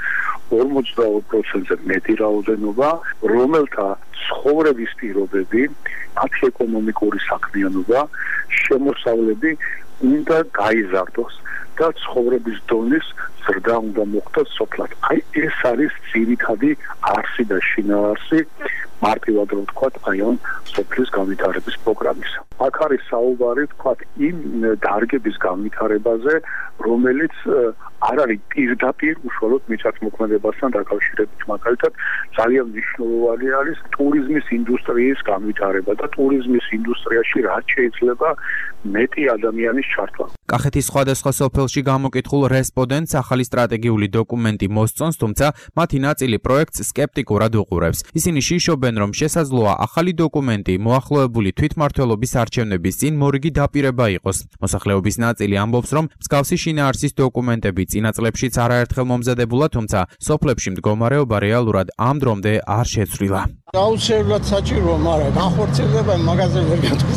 42%-ზე მეტი რაოდენობა, რომელთა ცხოვრების პირობები, მათი ეკონომიკური საქმიანობა, შემოსავლები უნდა გაიზარდოს და ცხოვრების დონის ზრდა უნდა მოხდეს სოფლად. აი ეს არის ძირითადი არსი და შინაარსი მარტივად რომ ვთქვათ, აი ამ სოფლის განვითარების პროგრამისა. აქ არის საუბარი ვთქვათ იმ დარგების განვითარებაზე, რომელიც არ არის პირდაპირ უშუალოდ მიწათმოქმედებასთან დაკავშირებით, მაგალითად ძალიან მნიშვნელოვანი არის ტურიზმის ინდუსტრიის განვითარება და ტურიზმის ინდუსტრიაში რაც შეიძლება მეტი ადამიანის ჩართვა. კახეთის სხვადასხვა სოფელში გამოკითხულ რესპონდენტს ახალი სტრატეგიული დოკუმენტი მოსწონს, თუმცა მათი ნაწილი პროექტს სკეპტიკურად უყურებს. ისინი შიშობენ, რომ შესაძლოა ახალი დოკუმენტი მოახლოებული თვითმმართველობის არჩევნების წინ მორიგი დაპირება იყოს. მოსახლეობის ნაწილი ამბობს, რომ მსგავსი შინაარსის დოკუმენტები წინა წლებშიც არაერთხელ მომზადებულა, თუმცა სოფლებში მდგომარეობა რეალურად ამ დრომდე არ შეცვლილა. აუცილებლად საჭიროა, მაგრამ განხორციელება მაგაზე ვერ გეტყვის.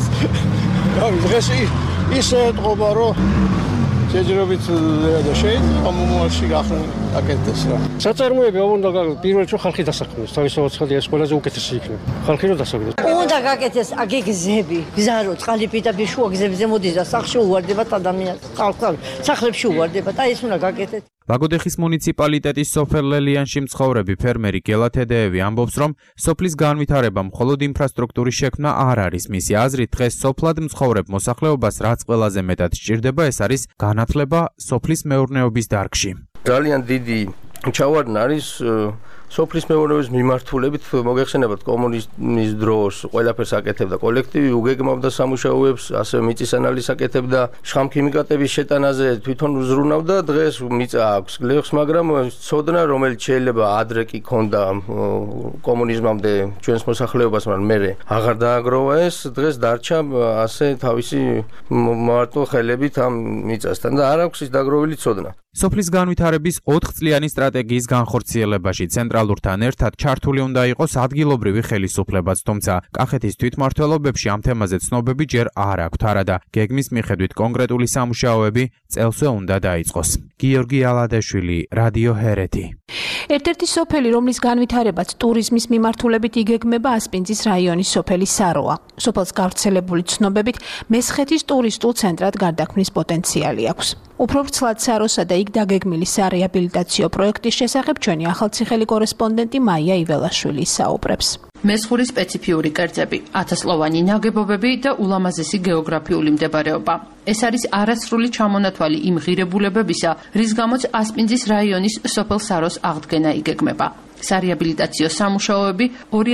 დღეს ისე ეთყობა, რომ შეჯერებით და შეიძლება მომავალში გახდნენ აკეთდეს რა. საწარმოები უნდა პირველ რიგში ხალხი დასაქმდეს, თავისთავად ხალხი ეს ყველაზე უკეთესი იქნება. ხალხი რომ დასაქმდეს. უნდა გაკეთდეს აგი გზები, გზარო, წყალი პიტაპი შუა გზებზე მოდის და სახში უვარდებათ ადამიანს, სახლებში უვარდებათ, აი ეს უნდა გაკეთდეს. ლაგოდეხის მუნიციპალიტეტის სოფელ ლელიანში მცხოვრები ფერმერი გელათედეევი ამბობს, რომ სოფლის განვითარება მხოლოდ ინფრასტრუქტურის შექმნა არ არის. მისი აზრით, დღეს სოფლად მცხოვრებ მოსახლეობას რაც ყველაზე მეტად სჭირდება, ეს არის განათლება სოფლის მეურნეობის დარგში. ძალიან დიდი ჩავარდნა არის სოფლის მეურნეობის მიმართულებით, მოგეხსენებათ კომუნიზმის დროს ყველაფერს აკეთებდა კოლექტივი, უგეგმავდა სამუშაოებს, ასევე მიწის ანალიზს აკეთებდა, შხამქიმიკატების შეტანაზე თვითონ უზრუნავდა. დღეს მიწა აქვს გლეხს, მაგრამ ცოდნა, რომელიც შეიძლება ადრე კი ქონდა კომუნიზმამდე ჩვენს მოსახლეობას, მაგრამ მერე აღარ დააგროვა ეს, დღეს დარჩა ასე თავისი მარტო ხელებით ამ მიწასთან და არ აქვს ის დაგროვილი ცოდნა. სოფლის განვითარების 4 წლიანი სტრატეგიის განხორციელებაში ცენტრალურთან ერთად ჩართული უნდა იყოს ადგილობრივი ხელისუფლებაც, თუმცა კახეთის თვითმმართველობებში ამ თემაზე ცნობები ჯერ არ აქვთ, არადა გეგმის მიხედვით კონკრეტული სამუშაოები წელსვე უნდა დაიწყოს. გიორგი ალადაშვილი, რადიო ჰერეთი. ერთ-ერთი სოფელი, რომლის განვითარებაც ტურიზმის მიმართულებით იგეგმება, ასპინძის რაიონის სოფელი საროა. სოფელს გავრცელებული ცნობებით მესხეთის ტურისტულ ცენტრად გარდაქმნის პოტენციალი აქვს. უფრო ვრცლად საროსა და იქ დაგეგმილი სარეაბილიტაციო პროექტის შესახებ ჩვენი ახალციხელი კორესპონდენტი მაია იველაშვილი საუბრებს. მესხური სპეციფიური კერძები, ათასლოვანი ნაგებობები და ულამაზესი გეოგრაფიული მდებარეობა. ეს არის არასრული ჩამონათვალი იმ ღირებულებებისა, რის გამოც ასპინძის რაიონის სოფელ საროს აღდგენა იგეგმება. სარეაბილიტაციო სამუშაოები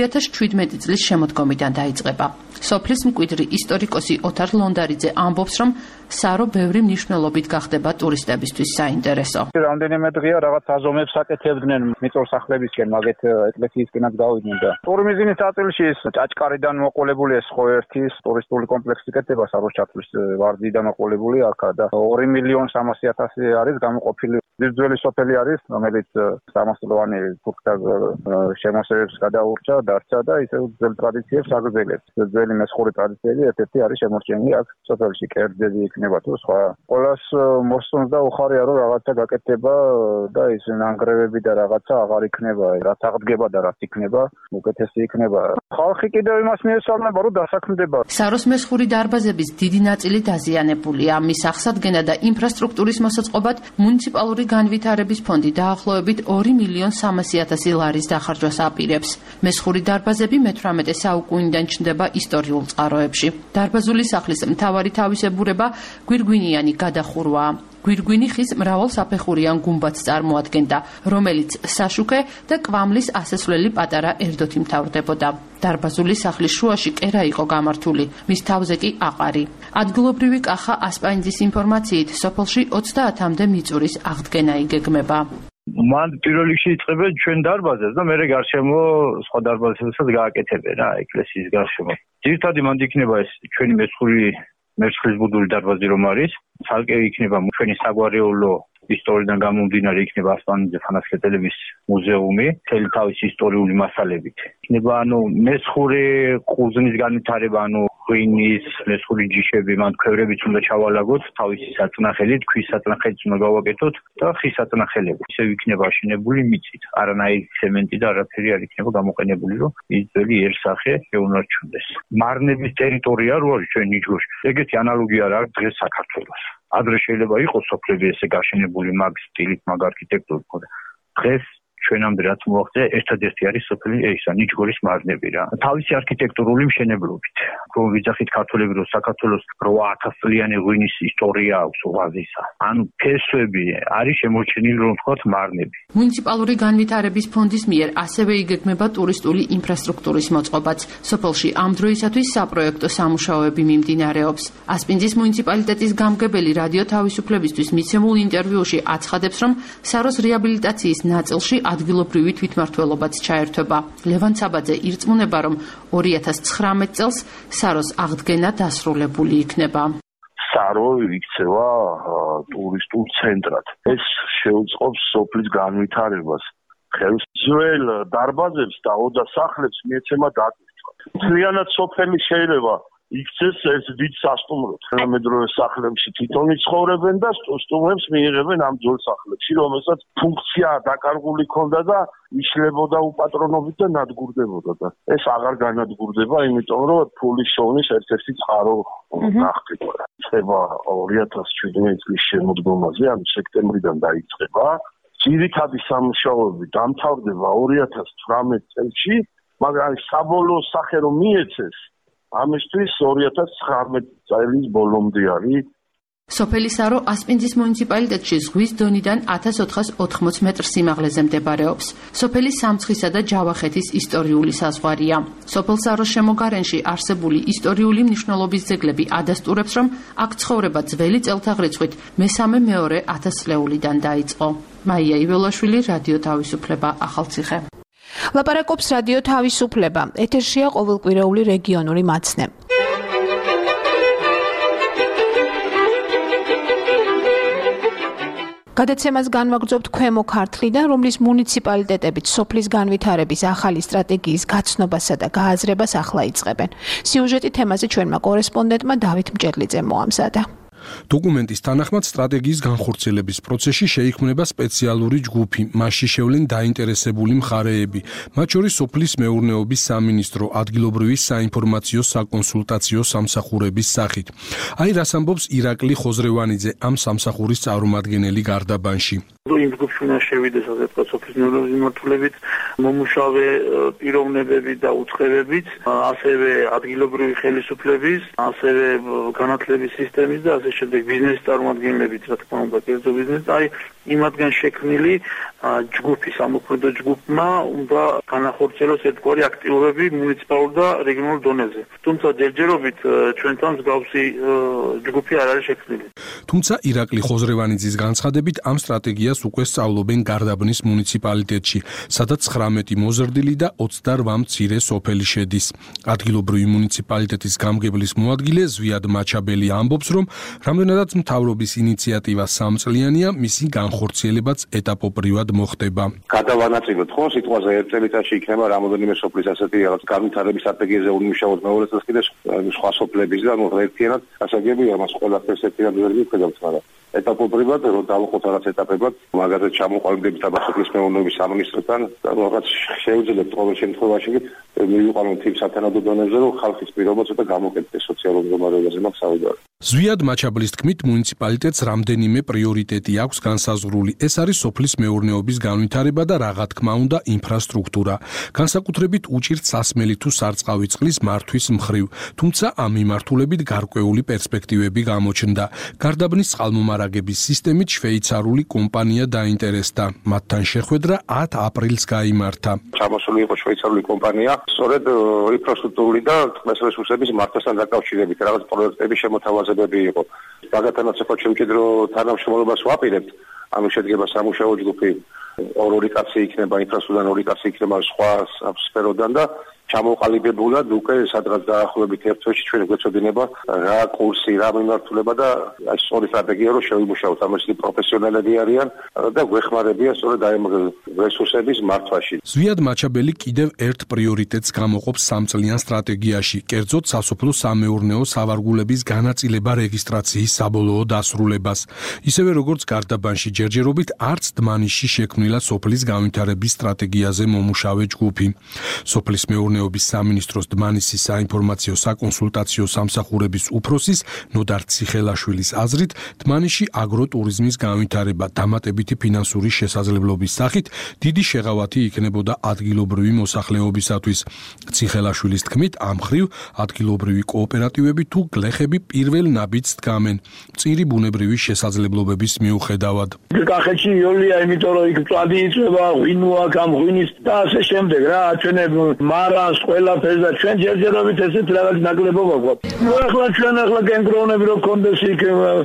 2017 წლის შემოდგომიდან დაიწყება. სოფლის მკვიდრი ისტორიკოსი ოთარ ლონდარიძე ამბობს, რომ სარო ბევრი მნიშვნელობით გახდება ტურისტებისთვის საინტერესო. რამდენიმე დღეა რაღაც აზომებს აკეთებდნენ მიწორსახლებისკენ, მაგეთ ეკლესიისკენაც გავიდნენ და ტურიზმის ნაწილში ის ჭაჭკარიდან მოყოლებული ეს ხო ერთის ტურისტული კომპლექსი კეთდება საროს ჩათვლის ვარდიდან მოყოლებული აქა და 2.300.000 არის გამოყოფილი. ძველი სოფელი არის, რომელიც სამასლოვანი თურქთა შემოსევებს გადაურჩა, დარჩა და ისე ძველ ტრადიციებს აგრძელებს. ძველი მესხური ტრადიციები ერთ-ერთი არის შემორჩენილი აქ სოფელში, კერძები იქნება თუ სხვა. ყველას მოსწონს და უხარია რომ რაღაცა გაკეთდება და ის ნანგრევები და რაღაცა აღარ იქნება, რაც აღდგება და რაც იქნება, უკეთესი იქნება. ხალხი კიდევ იმას მიესალმება, რომ დასაქმდება. საროს მესხური დარბაზების დიდი ნაწილი დაზიანებულია. მის აღსადგენად და ინფრასტრუქტურის მოსაწყობად მუნიციპალური განვითარების ფონდი დაახლოებით 2.300.000 ლარის დახარჯვას აპირებს. მესხური დარბაზები მე-18 საუკუნიდან ჩნდება ისტორიულ წყაროებში. დარბაზული სახლის მთავარი თავისებურება გვირგვინიანი გადახურვაა. გვირგვინი ხის მრავალსაფეხურიან გუმბათს წარმოადგენდა, რომელიც საშუქე და კვამლის ასასვლელი პატარა ერდოთი მთავრდებოდა. დარბაზული სახლის შუაში კერა იყო გამართული, მის თავზე კი აყარი. ადგილობრივი კახა ასპანიძის ინფორმაციით, სოფელში 30-მდე მიწურის აღდგენა იგეგმება. მან პირველ რიგში იწყებენ ჩვენ დარბაზებს და მერე გარშემო სხვა დარბაზებსაც გააკეთებენ რა ეკლესიის გარშემო. ძირითადი მანდ იქნება ეს ჩვენი მერცხლის ბუდული დარბაზი რომ არის, ცალკე იქნება ჩვენი საგვარეულო ისტორიიდან გამომდინარე იქნება ასპანიძე ფანასკერტელების მუზეუმი, მთელი თავისი ისტორიული მასალებით. იქნება მესხური ყურძნის განვითარება, ღვინის, მესხური ჯიშები, მან ქვევრებიც უნდა ჩავალაგოთ, თავისი საწნახელით, ქვის საწნახელიც უნდა გავაკეთოთ და ხის საწნახელები. ისევ იქნება აშენებული მიწით, არანაირი ცემენტი და არაფერი არ იქნება გამოყენებული, რომ ის ძველი ერსახე შეუნარჩუნდეს. მარნების ტერიტორია რო არის ჩვენ ნიჭროში, ეგეთი ანალოგია არ აქვს დღეს საქართველოს. ადრე შეიძლება იყოს სოფლები ესე გაშენებული მაგ სტილით, მაგ არქიტექტურით, მაგრამ დღეს ჩვენამდე რაც მოაღწია, ერთადერთი არის სოფელი ესა, ნიჭგორის მარნები რა. თავისი არქიტექტურული მშენებლობით. რომ ვიძახით ქართველები, რომ საქართველოს 8000 წლიანი ღვინის ისტორია აქვს ოაზისა. ფესვები არის შემორჩენილი, რომ ვთქვათ, მარნები. მუნიციპალური განვითარების ფონდის მიერ ასევე იგეგმება ტურისტული ინფრასტრუქტურის მოწყობაც. სოფელში ამ დროისათვის საპროექტო სამუშაოები მიმდინარეობს. ასპინძის მუნიციპალიტეტის გამგებელი რადიო თავისუფლებისთვის მიცემულ ინტერვიუში აცხადებს, რომ საროს რეაბილიტაციის ნაწილში ადგილობრივი თვითმმართველობაც ჩაერთვება. ლევან ცაბაძე ირწმუნება, რომ 2019 წელს საროს აღდგენა დასრულებული იქნება. სარო იქცევა ტურისტულ ცენტრად. ეს შეუწყობს სოფლის განვითარებას. ხელს ძველ დარბაზებს და ოდასახლებს მიეცემა დატვირთვა. მთლიანად სოფელი შეიძლება იქცეს ეს დიდ სასტუმროდ. თანამედროვე სახლებში თვითონი ცხოვრებენ და სტუმრებს მიიღებენ ამ ძველ სახლებში, რომელსაც ფუნქცია დაკარგული ქონდა და იშლებოდა უპატრონობით და ნადგურდებოდა და ეს აღარ განადგურდება, იმიტომ რომ ფულის შოვნის ერთ-ერთი წყარო გახდება. ხება 2017 წლის შემოდგომაზე, ანუ სექტემბრიდან დაიწყება. ძირითადი სამუშაოები დამთავრდება 2018 წელში, მაგრამ საბოლოო სახე რომ მიეცეს ამისთვის 2019 წლის ბოლომდე არის. სოფელი სარო ასპინძის მუნიციპალიტეტში ზღვის დონიდან 1480 მეტრ სიმაღლეზე მდებარეობს. სოფელი სამცხისა და ჯავახეთის ისტორიული საზღვარია. სოფელ საროს შემოგარენში არსებული ისტორიული მნიშვნელობის ძეგლები ადასტურებს, რომ აქ ცხოვრება ძველი წელთაღრიცხვით მესამე-მეორე ათასწლეულიდან დაიწყო. მაია იველაშვილი, რადიო თავისუფლება, ახალციხე. ლაპარაკობს რადიო თავისუფლება. ეთერშია ყოველკვირეული რეგიონული მაცნე. გადაცემას განვაგრძობთ ქვემო ქართლიდან, რომლის მუნიციპალიტეტებიც სოფლის განვითარების ახალი სტრატეგიის გაცნობასა და გააზრებას ახლა იწყებენ. სიუჟეტი თემაზე ჩვენმა კორესპონდენტმა დავით მჭედლიძე მოამზადა. დოკუმენტის თანახმად სტრატეგიის განხორციელების პროცესში შეიქმნება სპეციალური ჯგუფი, მასში შევლენ დაინტერესებული მხარეები, მათ შორის სოფლის მეურნეობის სამინისტრო, ადგილობრივი საინფორმაციო საკონსულტაციო სამსახურების სახით. აი რას ამბობს ირაკლი ხოზრევანიძე, ამ სამსახურის წარმომადგენელი გარდაბანში. იმ ჯგუფში უნდა შევიდეს ასე სოფლის მეურნეობის მიმართულებით მომუშავე პიროვნებები და უწყებებით, ასევე ადგილობრივი ხელისუფლების, ასევე განათლების სისტემის და ასე შემდეგ ბიზნესის წარმომადგენლებიც, რა თქმა უნდა, კერძო ბიზნესი. აი იმათგან შექმნილი ჯგუფი, სამოქმედო ჯგუფმა უნდა განახორციელოს ერთგვარი აქტივობები მუნიციპალურ და რეგიონულ დონეზე. თუმცა ჯერჯერობით ჩვენთან მსგავსი ჯგუფი არ არის შექმნილი. თუმცა ირაკლი ხოზრევანიძის განცხადებით ამ სტრატეგიას უკვე სწავლობენ გარდაბნის მუნიციპალიტეტში, სადაც 19 მოზრდილი და 28 მცირე სოფელი შედის. ადგილობრივი მუნიციპალიტეტის გამგებლის მოადგილე ზვიად მაჩაბელი ამბობს, რომ რამდენადაც მთავრობის ინიციატივა სამწლიანია, მისი განხორციელებაც ეტაპობრივად მოხდება. გადავანაწილოთ ხო სიტყვაზე ერთ წელიწადში იქნება რამოდენიმე სოფლის ასეთი რაღაც განვითარების სტრატეგიაზე უნიმუშაოთ მეორე წელს კიდე სხვა სოფლების და ერთიანად გასაგებია მას ყველაფერს ერთიანად ვერ მივხედავთ, მაგრამ ეტაპობრივად რომ დავუყოთ რაღაც ეტაპებად, მაგალითად ჩამოყალიბდებით აბასოფლის მეურნეობის სამინისტროსთან და რაღაც შეუძლებთ ყოველ შემთხვევაში მივიყვანოთ იმ სათანადო დონეზე, რომ ხალხის პირობა ცოტა გამოკეთდეს სოციალურ მდგომარეობაზე მაგ საუბარი. ზვიად მაჩაბლის თქმით, მუნიციპალიტეტს რამდენიმე პრიორიტეტი აქვს განსაზღვრული. ეს არის სოფლის მეურნეობის განვითარება და რა თქმა უნდა ინფრასტრუქტურა. განსაკუთრებით უჭირთ სასმელი თუ სარწყავი წყლის მართვის მხრივ, თუმცა ამ მიმართულებით გარკვეული პერსპექტივები გამოჩნდა. გარდაბნის წყალმომარაგების სისტემით შვეიცარიული კომპანია დაინტერესდა. მათთან შეხვედრა 10 აპრილს გაიმართა. ჩამოსული იყო შვეიცარიული კომპანია, სწორედ ინფრასტრუქტურული და წყლის რესურსების მართვასთან დაკავშირებით რაღაც პროექტების შემოთავაზებები იყო. მაგათანაც ახლა შემჭიდრო თანამშრომლობას ვაპირებთ. ანუ შედგება სამუშაო ჯგუფი, ორი კაცი იქნება ინფრასტრუქტურიდან, ორი კაცი იქნება სხვა სფეროდან და ჩამოყალიბებულად უკვე სადღაც დაახლოებით ერთ თვეში ჩვენ გვეცოდინება რა კურსი, რა მიმართულება და აი სწორი სტრატეგია რომ შევიმუშაოთ. ამაში პროფესიონალები არიან და გვეხმარებიან სწორედ აი რესურსების მართვაში. ზვიად მაჩაბელი კიდევ ერთ პრიორიტეტს გამოყოფს სამწლიან სტრატეგიაში, კერძოდ სასოფლო-სამეურნეო სავარგულების განაწილება რეგისტრაციის საბოლოო დასრულებას. ისევე როგორც გარდაბანში ჯერჯერობით არც დმანისში შექმნილა სოფლის განვითარების სტრატეგიაზე მომუშავე ჯგუფი. სოფლის მეურნეობის სამინისტროს დმანისის საინფორმაციო საკონსულტაციო სამსახურების უფროსის ნოდარ ციხელაშვილის აზრით, დმანისში აგროტურიზმის განვითარება დამატებითი ფინანსური შესაძლებლობის სახით დიდი შეღავათი იქნებოდა ადგილობრივი მოსახლეობისათვის. ციხელაშვილის თქმით, ამ მხრივ ადგილობრივი კოოპერატივები თუ გლეხები პირველ ნაბიჯს დგამენ მწირი ბუნებრივი შესაძლებლობების მიუხედავად. კახეთში იოლია, იმიტომ რომ იქ მწვადი იწვება, ღვინოა, გამღვინის და ასე შემდეგ რა, ჩვენებ მარას ყველაფერს და ჩვენ ჯერჯერობით ესეთ რაღაც ნაკლებობა გვაქვს. ახლა ჩვენ გენგროვნები რომ კონდეს იქ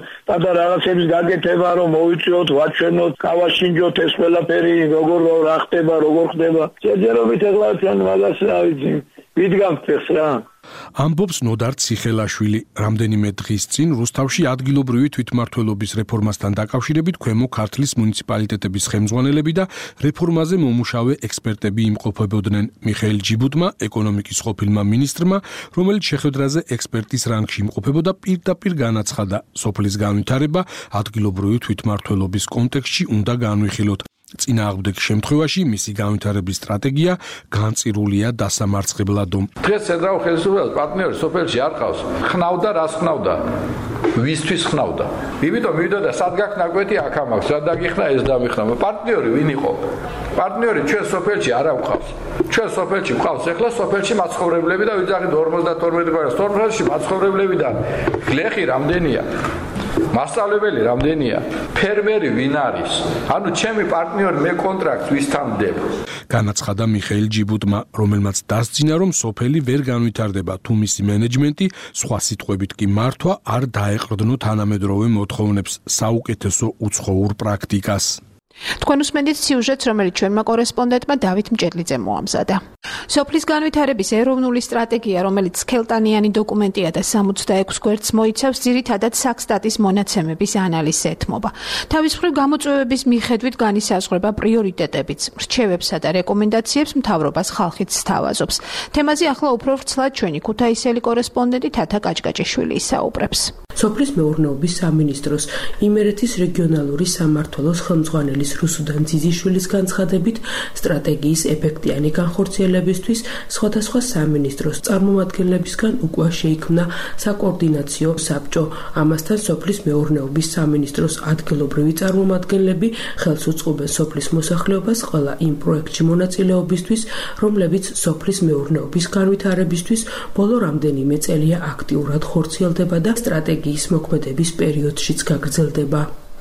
და რაღაცების გაკეთება, რომ მოვიწვიოთ, ვაჩვენოთ, გავაშინჯოთ ეს ყველაფერი, როგორ რა ხდება, როგორ ხდება. ჯერჯერობით ახლა ჩვენ მაგას რა ვიცი, ვიდგამთ ეს რა. ამბობს ნოდარ ციხელაშვილი. რამდენიმე დღის წინ რუსთავში ადგილობრივი თვითმმართველობის რეფორმასთან დაკავშირებით ქვემო ქართლის მუნიციპალიტეტების ხელმძღვანელები და რეფორმაზე მომუშავე ექსპერტები იმყოფებოდნენ. მიხეილ ჯიბუტმა, ეკონომიკის ყოფილმა მინისტრმა, რომელიც შეხვედრაზე ექსპერტის რანგში იმყოფებოდა, პირდაპირ განაცხადა, სოფლის განვითარება ადგილობრივი თვითმმართველობის კონტექსტში უნდა განვიხილოთ. წინააღმდეგ შემთხვევაში მისი განვითარების სტრატეგია განწირულია დასამარცხებლადო. დღეს ცენტრალურ ხელისუფლებას პარტნიორი სოფელში არ ყავს. ხნავდა, რას ხნავდა? ვისთვის ხნავდა? იმიტომ მივიდა სად გაქვს ნაკვეთი აქ ამაქვს, სად დაგიხნა ეს დამიხნა. პარტნიორი ვინ იყო? პარტნიორი ჩვენ სოფელში არ ამყავს. ჩვენ სოფელში ყავს ახლა სოფელში მაცხოვრებლები და ვიძახით 52 გვარს. სოფელში მაცხოვრებლებიდან გლეხი რამდენია? მასწავლებელი რამდენია? ფერმერი ვინ არის? ანუ ჩემი პარტნიორი მე კონტრაქტს ვისთან ვდებ. განაცხადა მიხეილ ჯიბუტმა, რომელმაც დასძინა, რომ სოფელი ვერ განვითარდება, თუ მისი მენეჯმენტი, სხვა სიტყვებით კი მართვა, არ დაეყრდნო თანამედროვე მოთხოვნებს, საუკეთესო უცხოურ პრაქტიკას. თქვენ უსმენთ სიუჟეტს, რომელიც ჩვენმა კორესპონდენტმა დავით მჭედლიძემ მოამზადა. სოფლის განვითარების ეროვნული სტრატეგია, რომელიც სქელტანიანი დოკუმენტია და 66 გვერდს მოიცავს, ძირითადად საქსტატის მონაცემების ანალიზს ეთმობა. თავის მხრივ გამოწვევების მიხედვით განისაზღვრება პრიორიტეტებიც, რჩევებსა და რეკომენდაციებს მთავრობას ხალხით სთავაზობს. თემაზე ახლა უფრო ვრცლად ჩვენი ქუთაისელი კორესპონდენტი თათა კაჭკაჭიშვილი ისაუბრებს. სოფლის მეურნეობის სამინისტროს იმერეთის რეგიონალური სამმართველოს ხელმძღვანელის რუსუდან ძიძიშვილის განცხადებით, სტრატეგიის ეფექტიანი განხორციელებისთვის სხვადასხვა სამინისტროს წარმომადგენლებისგან უკვე შეიქმნა საკოორდინაციო საბჭო. ამასთან სოფლის მეურნეობის სამინისტროს ადგილობრივი წარმომადგენლები ხელს უწყობენ სოფლის მოსახლეობას ყველა იმ პროექტში მონაწილეობისთვის, რომლებიც სოფლის მეურნეობის განვითარებისთვის ბოლო რამდენიმე წელია აქტიურად ხორციელდება და სტრატეგიის მოქმედების პერიოდშიც გაგრძელდება. ეს არის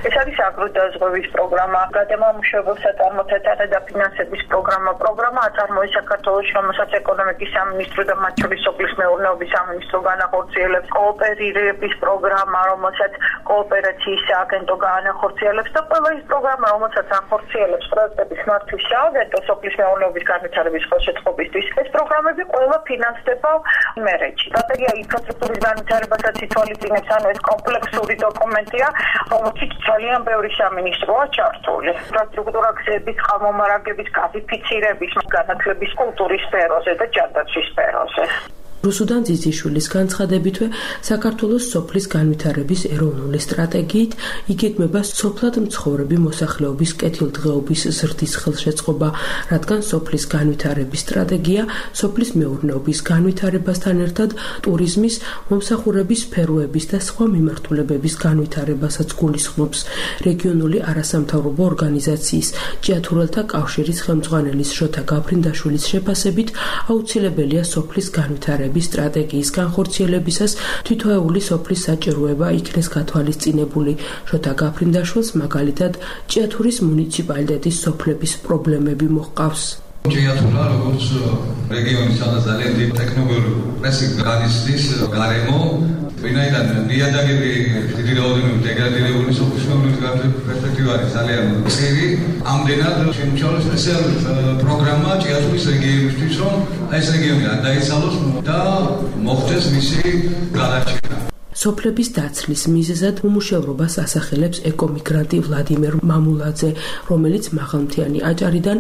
აგროდაზღვევის პროგრამა, გადამამუშავებელ საწარმოთათათა და ფინანსების პროგრამა აწარმოებს საქართველოს, რომელსაც ეკონომიკის სამინისტრო და მათ შორის სოფლის მეურნეობის სამინისტრო განახორციელებს, კოოპერირების პროგრამა, რომელსაც კოოპერაციის სააგენტო განახორციელებს და ყველა ის პროგრამა, რომელსაც ახორციელებს პროექტების მართვის სააგენტო სოფლის მეურნეობის განვითარების ხელშეწყობისთვის. ეს პროგრამები ყველა ფინანსდება მერეჯი. სტრატეგია ინფრასტრუქტურის განვითარებასაც ითვალისწინებს, ანუ ეს კომპლექსური დოკუმენტია, რომელშიც ძალიან ბევრი სამინისტროა ჩართული. ინფრასტრუქტურა გზების, წყალმომარაგების, გაზიფიცირების, განათლების, კულტურის სფეროზე და ჯანდაცვის სფეროზე. რუსუდან ძიძიშვილის განცხადებითვე საქართველოს სოფლის განვითარების ეროვნული სტრატეგიით იგეგმება სოფლად მცხოვრები მოსახლეობის კეთილდღეობის ზრდის ხელშეწყობა, რადგან სოფლის განვითარების სტრატეგია სოფლის მეურნეობის განვითარებასთან ერთად ტურიზმის, მომსახურების სფეროების და სხვა მიმართულებების განვითარებასაც გულისხმობს. რეგიონული არასამთავრობო ორგანიზაციის ჭიათურელთა კავშირის ხელმძღვანელის შოთა გაფრინდაშვილის შეფასებით აუცილებელია სოფლის განვითარების სტრატეგიის განხორციელებისას თითოეული სოფლის საჭიროება იქნეს გათვალისწინებული. შოთა გაფრინდაშვილს მაგალითად ჭიათურის მუნიციპალიტეტის სოფლების პრობლემები მოჰყავს. ჭიათურა როგორც რეგიონის ძალიან დიდი ტექნოლოგიური პრესი განიცდის გარემო, ვინაიდან ნიადაგები დიდი რაოდენობით დეგრადირებული სოფლის მეურნეობის პერსპექტივა არის ძალიან მწირი. ამდენად შემოჩალა სპეციალური პროგრამა ჭიათურის რეგიონისთვის, რომ ეს რეგიონი არ დაიცალოს და მოხდეს მისი გადარჩენა. სოფლების დაცლის მიზეზად უმუშევრობას ასახელებს ეკომიგრანტი ვლადიმერ მამულაძე, რომელიც მაღალმთიანი აჭარიდან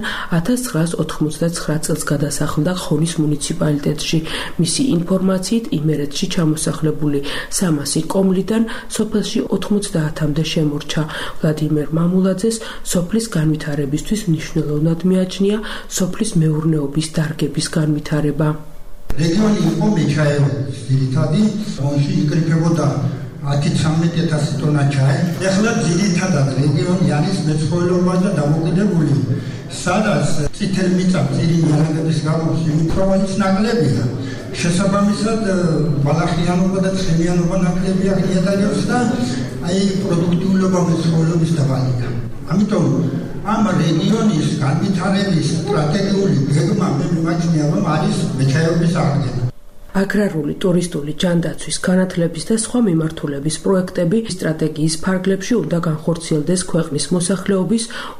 1989 წელს გადასახლდა ხონის მუნიციპალიტეტში. მისი ინფორმაციით, იმერეთში ჩამოსახლებული 300 კომლიდან სოფელში 90-მდე შემორჩა. ვლადიმერ მამულაძეს სოფლის განვითარებისთვის მნიშვნელოვნად მიაჩნია სოფლის მეურნეობის დარგების განვითარება. რეგიონი იყო მეჩაიეობის ძირითადი, მონში იკრიფებოდა 10-13,000 ტონა ჩაი. ეხლა ძირითადად რეგიონი არის მეცხოველეობაზე და დამოკიდებული, სადაც წითელი მიწა ძირი ნიადაგების გამო სიმიქროვანიც ნაკლებია. შესაბამისად ბალახიანობა და ცხენიანობა ნაკლებია ნიადაგებს და აი პროდუქტიულობა მეცხოველეობის დაბალია. ამიტომ ამ რეგიონის განვითარების სტრატეგიული გეგმა მე მიმაჩნია, რომ არის მეჩაიეობის აღდგენა. აგრარული, ტურისტული, ჯანდაცვის, განათლების და სხვა მიმართულების პროექტები სტრატეგიის ფარგლებში უნდა განხორციელდეს ქვეყნის მოსახლეობის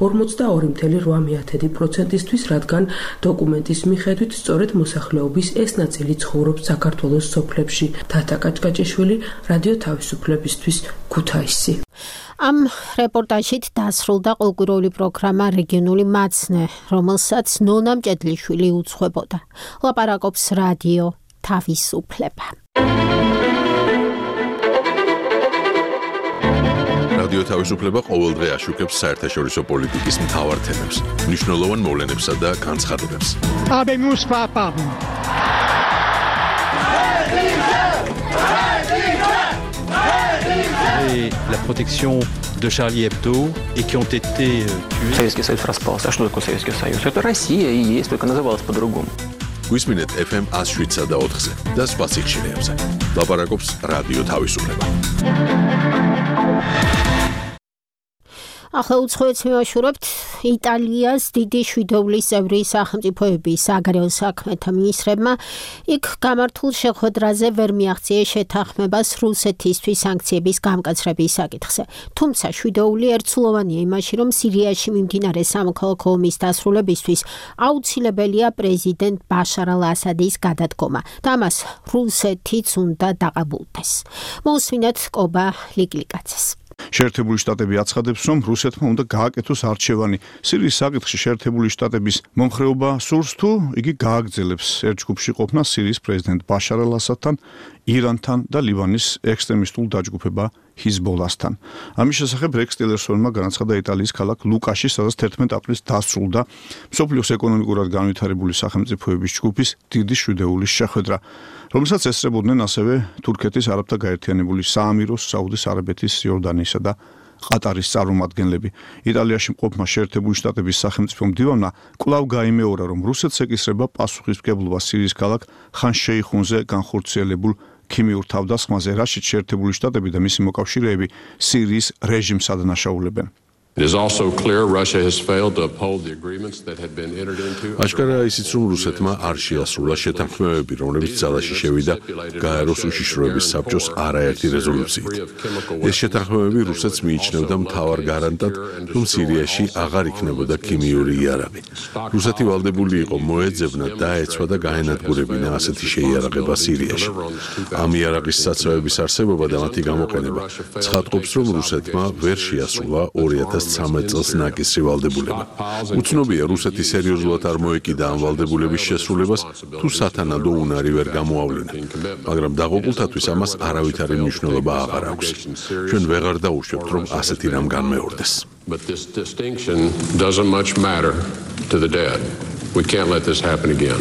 42.8%-ისთვის, რადგან დოკუმენტის მიხედვით სწორედ მოსახლეობის ეს ნაწილი ცხოვრობს საქართველოს სოფლებში. თათა კაჭკაჭიშვილი, რადიო თავისუფლებისთვის, ქუთაისი. ამ რეპორტაჟით დასრულდა ყოველკვირეული პროგრამა რეგიონული მაცნე, რომელსაც ნონა მჭედლიშვილი უძღვებოდა. ლაპარაკობს რადიო თავისუფლება. რადიო თავისუფლება ყოველდღე აშუქებს საერთაშორისო პოლიტიკის მთავარ თემებს, მნიშვნელოვან მოვლენებსა და განცხადებებს. La protection de Charlie Hebdo et qui ont été tués. Советский Союз распался. А что такое Советский Союз? Это Россия и есть, только называлась по-другому. გვისმინეთ FM 107-ზე და 4-ზე და სხვა სიხშირეებზე. ლაპარაკობს რადიო თავისუფლება. ახლა უცხოეთს მივაშურებთ იტალიას დიდი შვიდობლის წევრი სახელმწიფოების საგარეო საქმეთა მინისტრებმა იქ გამართულ შეხვედრაზე ვერ მიაღწიეს შეთანხმებას რუსეთისთვის სანქციების გამკაცრების საკითხზე. თუმცა შვიდოული ერთსულოვანია იმაში, რომ სირიაში მიმდინარე სამოქალაქო ომის დასრულებისთვის აუცილებელია პრეზიდენტ ბაშარ ალ-ასადის გადადგომა და ამას რუსეთიც უნდა დაყაბულდეს. მოსვინეთ კობა ლიკლიკაძეს. შეერთებული შტატები აცხადებს, რომ რუსეთმა უნდა გააკეთოს არჩევანი. სირიის საკითხში შეერთებული შტატების მომხრეობა სურს თუ იგი გააგრძელებს ერთ ჯგუფში ყოფნა სირიის პრეზიდენტ ბაშარ ალ-ასადთან, ირანთან და ლიბანის ექსტრემისტულ დაჯგუფება ჰიზბოლასთან. ამის შესახებ რექს ტილერსონმა განაცხადა იტალიის ქალაქ ლუკაში, სადაც 11 აპრილს დასრულდა მსოფლიოს ეკონომიკურად განვითარებული სახელმწიფოების ჯგუფის დიდი შვიდეულის შეხვედრა, რომელსაც ესწრებოდნენ ასევე თურქეთის არაბთა გაერთიანებული საამიროს, საუდის არაბეთის, იორდანიისა და ყატარის წარმომადგენლები. იტალიაში მყოფმა შეერთებული შტატების სახელმწიფო მდივანმა კვლავ გაიმეორა, რომ რუსეთს ეკისრება პასუხისმგებლობა სირიის ქალაქ ხან შეიხუნზე განხორციელებულ ქიმიურ თავდასხმაზე, რაშიც შეერთებული შტატები და მისი მოკავშირეები სირიის რეჟიმს ადანაშაულებენ. It is also clear Russia has failed to uphold the agreements that had been entered into. Აშკარაა ისიც, რომ რუსეთმა არ შეასრულა შეთანხმებები, რომლებიც ძალაში შევიდა გაეროს უშიშროების საბჭოს არაერთი რეზოლუციით. ეს შეთანხმებები რუსეთს მიიჩნევდა მთავარ გარანტად, რომ სირიაში აღარ იქნებოდა ქიმიური იარაღი. რუსეთი ვალდებული იყო მოეძებნა, დაეცვა და გაენადგურებინა ასეთი შეიარაღება სირიაში. ამ იარაღის საცავების არსებობა და მათი გამოყენება ცხადყოფს, რომ რუსეთმა ვერ შეასრულა 2013 წელს ნაკისრი ვალდებულება. უცნობია რუსეთი სერიოზულად არ მოეკიდა ამ ვალდებულების შესრულებას, თუ სათანადო უნარი ვერ გამოავლინა. მაგრამ დაღუპულთათვის ამას არავითარი მნიშვნელობა აღარ აქვს. ჩვენ ვეღარ დაუშვებთ, რომ ასეთი რამ განმეორდეს. But this distinction doesn't much matter to the dead. We can't let this happen again.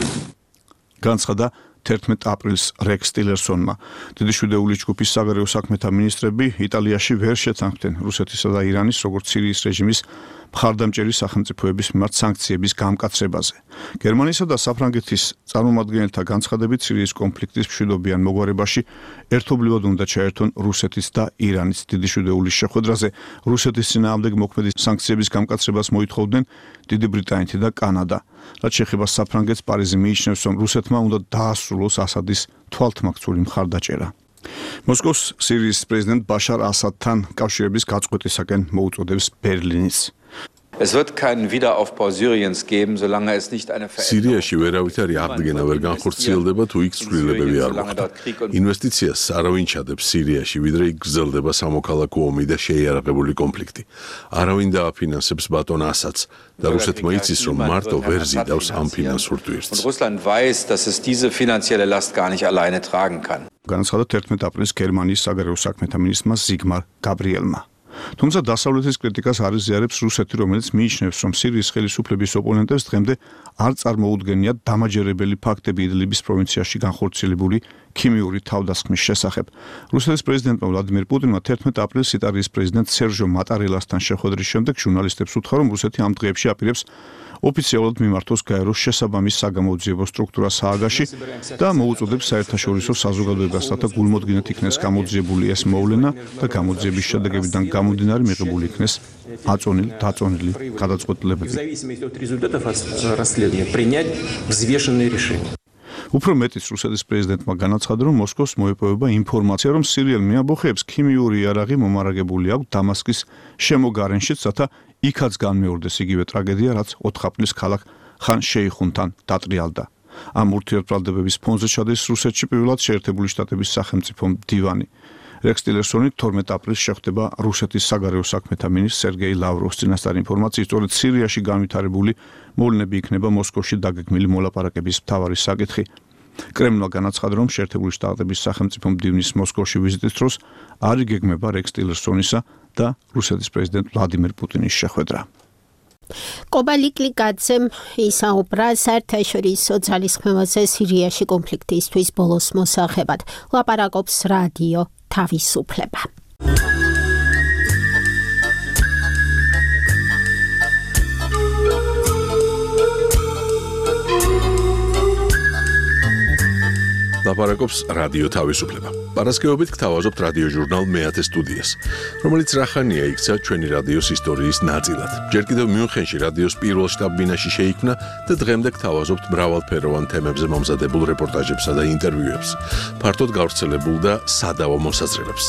განცხადა 11 აპრილს რექს ტილერსონმა. დიდი შვიდეული ჯგუფის საგარეო საქმეთა მინისტრები იტალიაში ვერ შეთანხმდნენ რუსეთისა და ირანის, როგორც სირიის რეჟიმის მხარდამჭერი სახელმწიფოების მიმართ სანქციების გამკაცრებაზე. გერმანიისა და საფრანგეთის წარმომადგენელთა განცხადებით სირიის კონფლიქტის მშვიდობიან მოგვარებაში ერთობლივად უნდა ჩაერთონ რუსეთის და ირანის. დიდი შვიდეულის შეხვედრაზე რუსეთის წინააღმდეგ მოქმედი სანქციების გამკაცრებას მოითხოვდნენ დიდი ბრიტანეთი და კანადა. რაც შეეხება საფრანგეთს, პარიზი მიიჩნევს, რომ რუსეთმა უნდა დაასრულოს ასადის თვალთმაქცული მხარდაჭერა. მოსკოვს სირიის პრეზიდენტ ბაშარ ასადთან კავშირების გაწყვეტისაკენ მოუწოდებს ბერლინიც. Es wird keinen Wiederaufbau Syriens geben, solange es nicht eine სირიაში ვერავითარი აღდგენა ვერ განხორციელდება, თუ იქ ცვლილებები არ მოხდა. ინვესტიციას არავინ ჩადებს სირიაში, ვიდრე იქ გრძელდება სამოქალაქო ომი და შეიარაღებული კონფლიქტი. არავინ დააფინანსებს ბატონ ასადს და რუსეთმა იცის, რომ მარტო ვერ ზიდავს ამ ფინანსურ ტვირთს. Russland weiß, dass es diese finanzielle Last gar nicht alleine tragen kann. განაცხადა 11 აპრილს გერმანიის საგარეო საქმეთა მინისტრმა ზიგმარ გაბრიელმა. თუმცა დასავლეთის კრიტიკას არ იზიარებს რუსეთი, რომელიც მიიჩნევს, რომ სირიის ხელისუფლების ოპონენტებს დღემდე არ წარმოუდგენიათ დამაჯერებელი ფაქტები იდლიბის პროვინციაში განხორციელებული ქიმიური თავდასხმის შესახებ. რუსეთის პრეზიდენტმა ვლადიმირ პუტინმა 11 აპრილს იტალიის პრეზიდენტ სერჟო მატარელასთან შეხვედრის შემდეგ ჟურნალისტებს უთხრა, რომ რუსეთი ამ დღეებში აპირებს ოფიციალურად მიმართოს გაეროს შესაბამის საგამოძიებო სტრუქტურა სააგაში და მოუწოდებს საერთაშორისო საზოგადოებას, რათა გულმოდგინედ იქნეს გამოძიებული ეს მოვლენა და გამოძიების შედეგებიდან გამომდინარე მიღებული იქნეს დაწონილი გადაწყვეტილებები. უფრო მეტიც რუსეთის პრეზიდენტმა განაცხადა, რომ მოსკოვს მოეპოვება ინფორმაცია, რომ სირიელ მეამბოხეებს ქიმიური იარაღი მომარაგებული აქვს დამასკის შემოგარენშიც, რათა იქაც განმეორდეს იგივე ტრაგედია, რაც 4 აპრილის ქალაქ ხან შეიხუნთან დატრიალდა. ამ ურთიერთბრალდებების ფონზე ჩადის რუსეთში პირველად შეერთებული შტატების სახელმწიფო მდივანი. რექს ტილერსონი 12 აპრილს შეხვდება რუსეთის საგარეო საქმეთა მინისტრ სერგეი ლავროვს. წინასწარი ინფორმაციით, სწორედ სირიაში განვითარებული მოვლენები იქნება მოსკოვში დაგეგმილი მოლაპარაკების მთავარი საკითხი. კრემლმა განაცხადა, რომ შეერთებული შტატების სახელმწიფო მდივნის მოსკოვში ვიზიტის დროს არ იგეგმება რექს ტილერსონისა და რუსეთის პრეზიდენტ ვლადიმირ პუტინის შეხვედრა. კობალიკლიკაძემ ისაუბრა საერთაშორისო ძალისხმევაზე სირიაში კონფლიქტისთვის ბოლოს მოსახებად. ლაპარაკობს რადიო თავისუფლება. ლაპარაკობს რადიო თავისუფლება. პარასკევობით გთავაზობთ რადიო ჟურნალ მეათე სტუდიას, რომელიც რახანია იქცა ჩვენი რადიოს ისტორიის ნაწილად. ჯერ კიდევ მიუნხენში რადიოს პირველ შტაბ-ბინაში შეიქმნა და დღემდე გთავაზობთ მრავალფეროვან თემებზე მომზადებულ რეპორტაჟებსა და ინტერვიუებს. ფართოდ გავრცელებულ და სადავო მოსაზრებებს.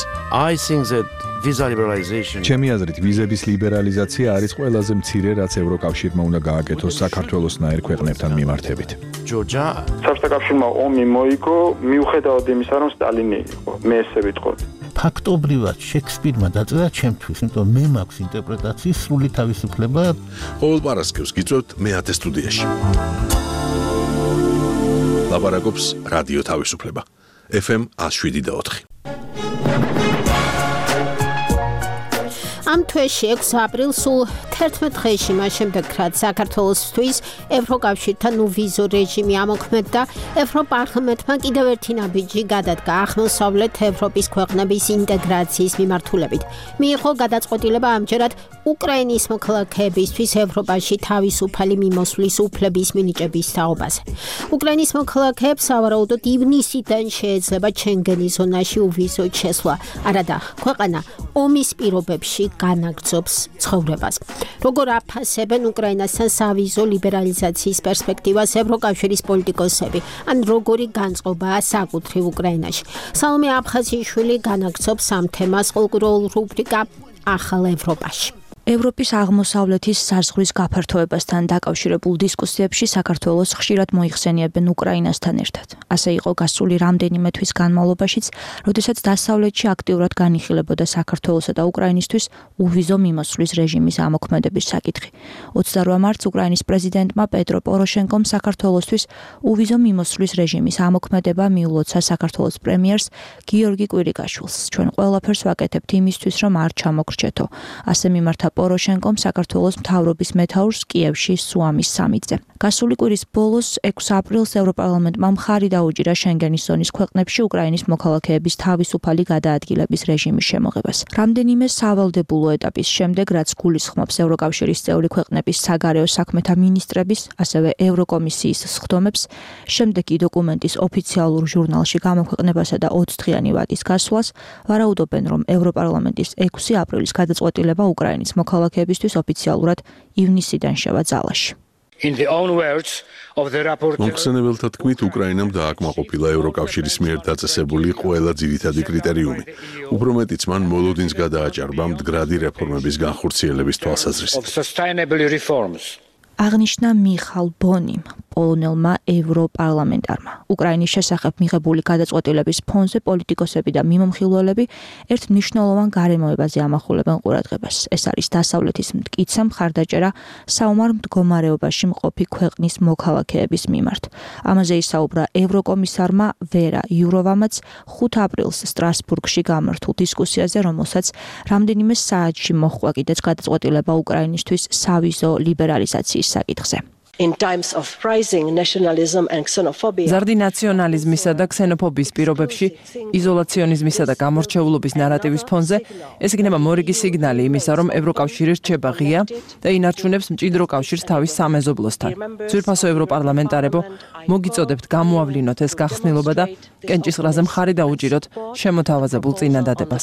ჩემი აზრით, ვიზების ლიბერალიზაცია არის ყველაზე მცირე, რაც ევროკავშირმა უნდა გააკეთოს საქართველოსნაირ ქვეყნებთან მიმართებით. საბჭოთა კავშირმა ომი მოიგო, მიუხედავად იმისა, რომ სტალინი იყო. მე ესე ვიტყოდი. ფაქტობრივად შექსპირმა დაწერა ჩემთვის, იმიტომ მე მაქვს ინტერპრეტაციის სრული თავისუფლება. ყოველ პარასკევს გიწევთ მეათე სტუდიაში. ლაპარაკობს რადიო თავისუფლება. FM 107.4. ამ თვეში 6 აპრილს სულ 11 დღეში მას შემდეგ რაც საქართველოსთვის ევროკავშირთან უვიზო რეჟიმი ამოქმედდა, ევროპარლამენტმა კიდევ ერთი ნაბიჯი გადადგა აღმოსავლეთ ევროპის ქვეყნების ინტეგრაციის მიმართულებით. მიიღო გადაწყვეტილება ამჯერად უკრაინის მოქალაქეებისთვის ევროპაში თავისუფალი მიმოსვლის უფლების მინიჭების თაობაზე. უკრაინის მოქალაქეებს სავარაუდოდ ივნისიდან შეეძლება შენგენის ზონაში უვიზოდ შესვლა, არადა ქვეყანა ომის პირობებში განაგრძობს ცხოვრებას. როგორ აფასებენ უკრაინასთან სავიზო ლიბერალიზაციის პერსპექტივას ევროკავშირის პოლიტიკოსები, ან როგორი განწყობაა საკუთრივ უკრაინაში. სალომე აფხაზიშვილი განაგრძობს ამ თემას ყოველდღიურ რუბრიკა ახალ ევროპაში. ევროპის აღმოსავლეთის საზღვრის გაფართოებასთან დაკავშირებულ დისკუსიებში საქართველოს ხშირად მოიხსენიებენ უკრაინასთან ერთად. ასე იყო გასული რამდენიმე თვის განმავლობაშიც, როდესაც დასავლეთში აქტიურად განიხილებოდა საქართველოსა და უკრაინისთვის უვიზო მიმოსვლის რეჟიმის ამოქმედების საკითხი. 28 მარტს უკრაინის პრეზიდენტმა პეტრო პოროშენკომ საქართველოსთვის უვიზო მიმოსვლის რეჟიმის ამოქმედება მიულოცა საქართველოს პრემიერს გიორგი კვირიკაშვილს. ჩვენ ყველაფერს ვაკეთებთ იმისთვის, რომ არ ჩამოგრჩეთო. ასე მიმართა პოროშენკომ საქართველოს მთავრობის მეთაურს კიევში სუამის სამიტზე. გასული კვირის ბოლოს 6 აპრილს ევროპარლამენტმა მხარი დაუჭირა შენგენის ზონის ქვეყნებში უკრაინის მოქალაქეების თავისუფალი გადაადგილების რეჟიმის შემოღებას. რამდენიმე სავალდებულო ეტაპის შემდეგ, რაც გულისხმობს ევროკავშირის წევრი ქვეყნების საგარეო საქმეთა მინისტრების, ასევე ევროკომისიის სხდომებს, შემდეგი დოკუმენტის ოფიციალურ ჟურნალში გამოქვეყნებასა და 20 დღიანი ვადის გასვლას, ვარაუდობენ, რომ ევროპარლამენტის 6 აპრილის გადაწყვეტილება უკრაინის მოქალაქეებისთვის ოფიციალურად ივნისიდან შევა ძალაში. მომხსენებელთა თქმით, უკრაინამ დააკმაყოფილა ევროკავშირის მიერ დაწესებული ყველა ძირითადი კრიტერიუმი. უფრო მეტიც, მან მოლოდინს გადააჭარბა მდგრადი რეფორმების განხორციელების თვალსაზრისით. აღნიშნა მიხალ ბონიმ, პოლონელმა ევროპარლამენტარმა. უკრაინის შესახებ მიღებული გადაწყვეტილების ფონზე პოლიტიკოსები და მიმომხილველები ერთ მნიშვნელოვან გარემოებაზე ამახვილებენ ყურადღებას. ეს არის დასავლეთის მტკიცე მხარდაჭერა საომარ მდგომარეობაში მყოფი ქვეყნის მოქალაქეების მიმართ. ამაზე ისაუბრა ევროკომისარმა ვერა იუროვამაც 5 აპრილს სტრასბურგში გამართულ დისკუსიაზე, რომელსაც რამდენიმე საათში მოჰყვა კიდეც გადაწყვეტილება უკრაინისთვის სავიზო ლიბერალიზაციის საკითხზე. ზარდი ნაციონალიზმისა და ქსენოფობიის პირობებში, იზოლაციონიზმისა და გამორჩეულობის ნარატივის ფონზე, ეს იქნება მორიგი სიგნალი იმისა, რომ ევროკავშირი რჩება ღია და ინარჩუნებს მჭიდრო კავშირს თავის სამეზობლოსთან. ძვირფასო ევროპარლამენტარებო, მოგიწოდებთ გამოავლინოთ ეს გახსნილობა და კენჭისყრაზე მხარი დაუჭიროთ შემოთავაზებულ წინადადებას.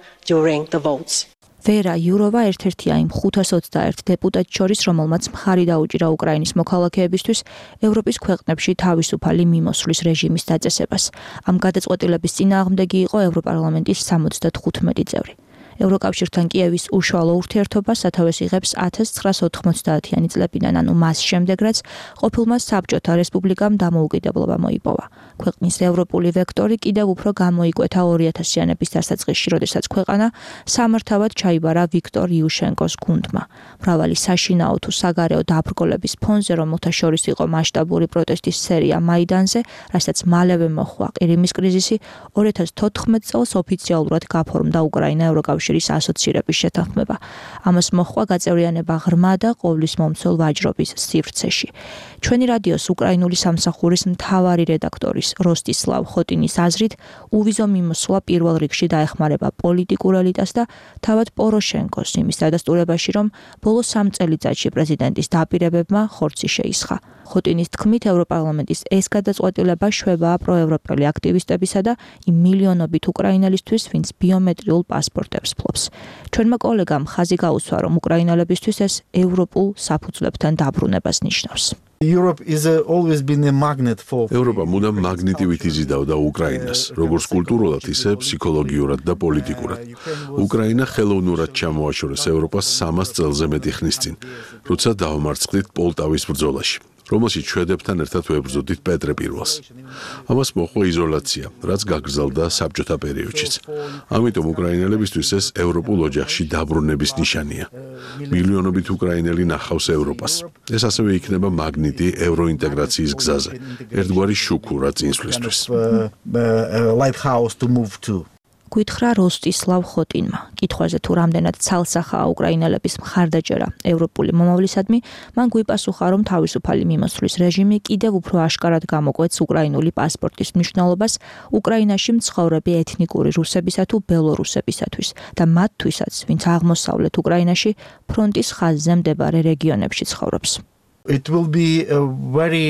ვერა იუროვა ერთ-ერთია იმ 521 დეპუტატს შორის, რომელმაც მხარი დაუჭირა უკრაინის მოქალაქეებისთვის ევროპის ქვეყნებში თავისუფალი მიმოსვლის რეჟიმის დაწესებას. ამ გადაწყვეტილების წინააღმდეგი იყო ევროპარლამენტის 75 წევრი. ევროკავშირთან კიევის უშუალო ურთიერთობა სათავეს იღებს 1990-იანი წლებიდან, ანუ მას შემდეგ, რაც ყოფილმა საბჭოთა რესპუბლიკამ დამოუკიდებლობა მოიპოვა. ქვეყნის ევროპული ვექტორი კიდევ უფრო გამოიკვეთა 2000-იანების დასაწყისში, როდესაც ქვეყანა სამართავად ჩაიბარა ვიქტორ იუშენკოს გუნდმა. მრავალი საშინაო თუ საგარეო დაბრკოლების ფონზე, რომელთა შორის იყო მასშტაბური პროტესტის სერია მაიდანზე, რასაც მალევე მოჰყვა ყირიმის კრიზისი, 2014 წელს ოფიციალურად გაფორმდა უკრაინა ევროკავშირის ასოცირების შეთანხმება. ამას მოჰყვა გაწევრიანება ღრმა და ყოვლის მომცველ ვაჯრობის სივრცეში. ჩვენი რადიოს უკრაინული სამსახურის მთავარი რედაქტორის როსტისლავ ხოტინის აზრით, უვიზო მიმოსვლა პირველ რიგში დაეხმარება პოლიტიკურ ელიტას და თავად პოროშენკოს იმის დადასტურებაში, რომ ბოლო 3 წელიწადში პრეზიდენტის დაპირებებმა ხორცი შეისხა. ხოტინის თქმით, ევროპარლამენტის ეს გადაწყვეტილება შვებაა პროევროპელი აქტივისტებისა და იმ მილიონობით უკრაინელისთვის, ვინც ბიომეტრიულ პასპორტებს ფლობს. ჩვენმა კოლეგამ ხაზი გაუსვა, რომ უკრაინელებისთვის ეს ევროპულ საფუძვლებთან დაბრუნებას ნიშნავს. ევროპა მუდამ მაგნიტივით იზიდავდა უკრაინას, როგორც კულტურულად, ისე ფსიქოლოგიურად და პოლიტიკურად. უკრაინა ხელოვნურად ჩამოაშორეს ევროპას 300 წელზე მეტი ხნის წინ, როცა დაამარცხდით პოლტავის ბრძოლაში, რომელშიც შვედებთან ერთად ვებრძოდით პეტრე პირველს. ამას მოჰყვა იზოლაცია, რაც გაგრძელდა საბჭოთა პერიოდშიც. ამიტომ უკრაინელებისთვის ეს ევროპულ ოჯახში დაბრუნების ნიშანია. მილიონობით უკრაინელი ნახავს ევროპას. ეს ასევე იქნება მაგნიტი ევროინტეგრაციის გზაზე, ერთგვარი შუქურა წინსვლისთვის. გითხრა როსტისლავ ხოტინმა. კითხვაზე თუ რამდენად ცალსახაა უკრაინელების მხარდაჭერა ევროპული მომავლისადმი, მან გვიპასუხა, რომ თავისუფალი მიმოსვლის რეჟიმი კიდევ უფრო აშკარად გამოკვეთს უკრაინული პასპორტის მნიშვნელობას უკრაინაში მცხოვრები ეთნიკური რუსებისა თუ ბელორუსებისათვის და მათთვისაც, ვინც აღმოსავლეთ უკრაინაში ფრონტის ხაზზე მდებარე რეგიონებში ცხოვრობს. It will be very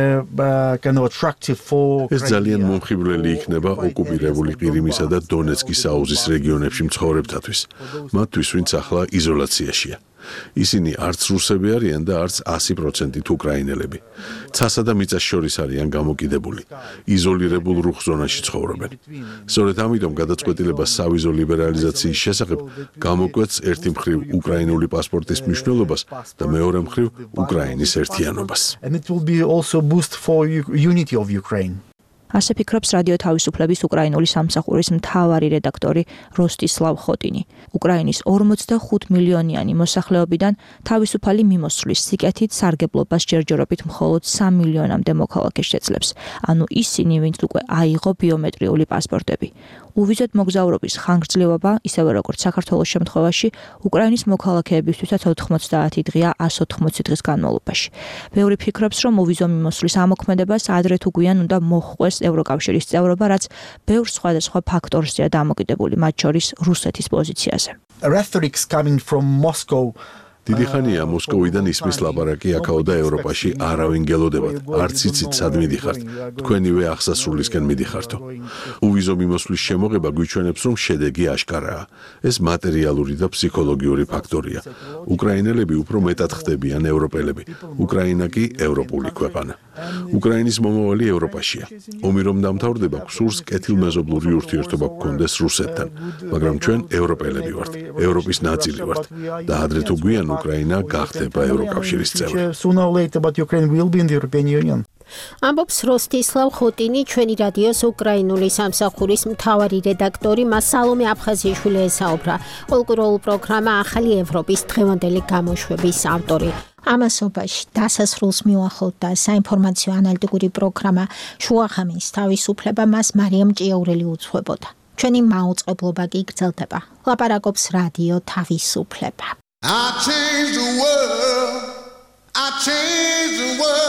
kind of attractive for ეს ძალიან მომხიბვლელი იქნება ოკუპირებული ყირიმისა და დონეცკის აუზის რეგიონებში მცხოვრებთათვის, მათთვის, ვინც ახლა იზოლაციაშია. ისინი არც რუსები არიან და არც 100% უკრაინელები. ცასა და მიწას შორის არიან გამოკიდებული. იზოლირებულ რუხ ზონაში ცხოვრობენ. სწორედ ამიტომ გადაწყვეტილება სავიზო ლიბერალიზაციის შესახებ გამოკვეთს ერთი მხრივ უკრაინული პასპორტის მნიშვნელობას და მეორე მხრივ უკრაინის ერთიანობას. And it will be also boost for unity of Ukraine. ასე ფიქრობს რადიო თავისუფლების უკრაინული სამსახურის მთავარი რედაქტორი როსტისლავ ხოტინი. უკრაინის 45 მილიონიანი მოსახლეობიდან თავისუფალი მიმოსვლის სიკეთით სარგებლობას ჯერჯერობით მხოლოდ 3 მილიონამდე მოქალაქეს შეძლებს. ანუ ისინი, ვინც უკვე აიღო ბიომეტრიული პასპორტები. უვიზოდ მოგზაურობის ხანგრძლივობა, ისევე როგორც საქართველოს შემთხვევაში, უკრაინის მოქალაქეებისთვისაც 90 დღეა 180 დღის განმავლობაში. ბევრი ფიქრობს, რომ უვიზო მიმოსვლის ამოქმედებას ადრე თუ გვიან უნდა მოჰყვეს ევროკავშირის წევრობა, რაც ბევრ სხვადასხვა ფაქტორზეა დამოკიდებული, მათ შორის რუსეთის პოზიციაზე. Rhetorics coming from Moscow დიდი ხანია მოსკოვიდან ისმის ლაპარაკი აქაო და ევროპაში არავინ გელოდებათ, არც იცით სად მიდიხართ, თქვენივე აღსასრულისკენ მიდიხართო. უვიზო მიმოსვლის შემოღება გვიჩვენებს, რომ შედეგი აშკარაა. ეს მატერიალური და ფსიქოლოგიური ფაქტორია. უკრაინელები უფრო მეტად ხდებიან ევროპელები, უკრაინა კი ევროპული ქვეყანა. უკრაინის მომავალი ევროპაშია. ომი რომ დამთავრდება, გსურს კეთილმეზობლური ურთიერთობა გქონდეს რუსეთთან, მაგრამ ჩვენ ევროპელები ვართ, ევროპის ნაწილი ვართ და ადრე თუ გვიან უკრაინა გახდება ევროკავშირის წევრი. Sooner or later, but Ukraine will be in the European Union. ამბობს როსტისლავ ხოტინი, ჩვენი რადიოს უკრაინული სამსახურის მთავარი რედაქტორი, მას სალომე აფხაზიაშვილი ესაუბრა. ყოველკვირეულ პროგრამა ახალი ევროპის დღევანდელი გამოშვების ავტორი. ამასობაში დასასრულს მიუახლოვდა საინფორმაციო ანალიტიკური პროგრამა შუახამის თავისუფლება, მას მარიამ ჭიაურელი უძღვებოდა. ჩვენი მაუწყებლობა კი გრძელდება. ლაპარაკობს რადიო თავისუფლება. I changed the world.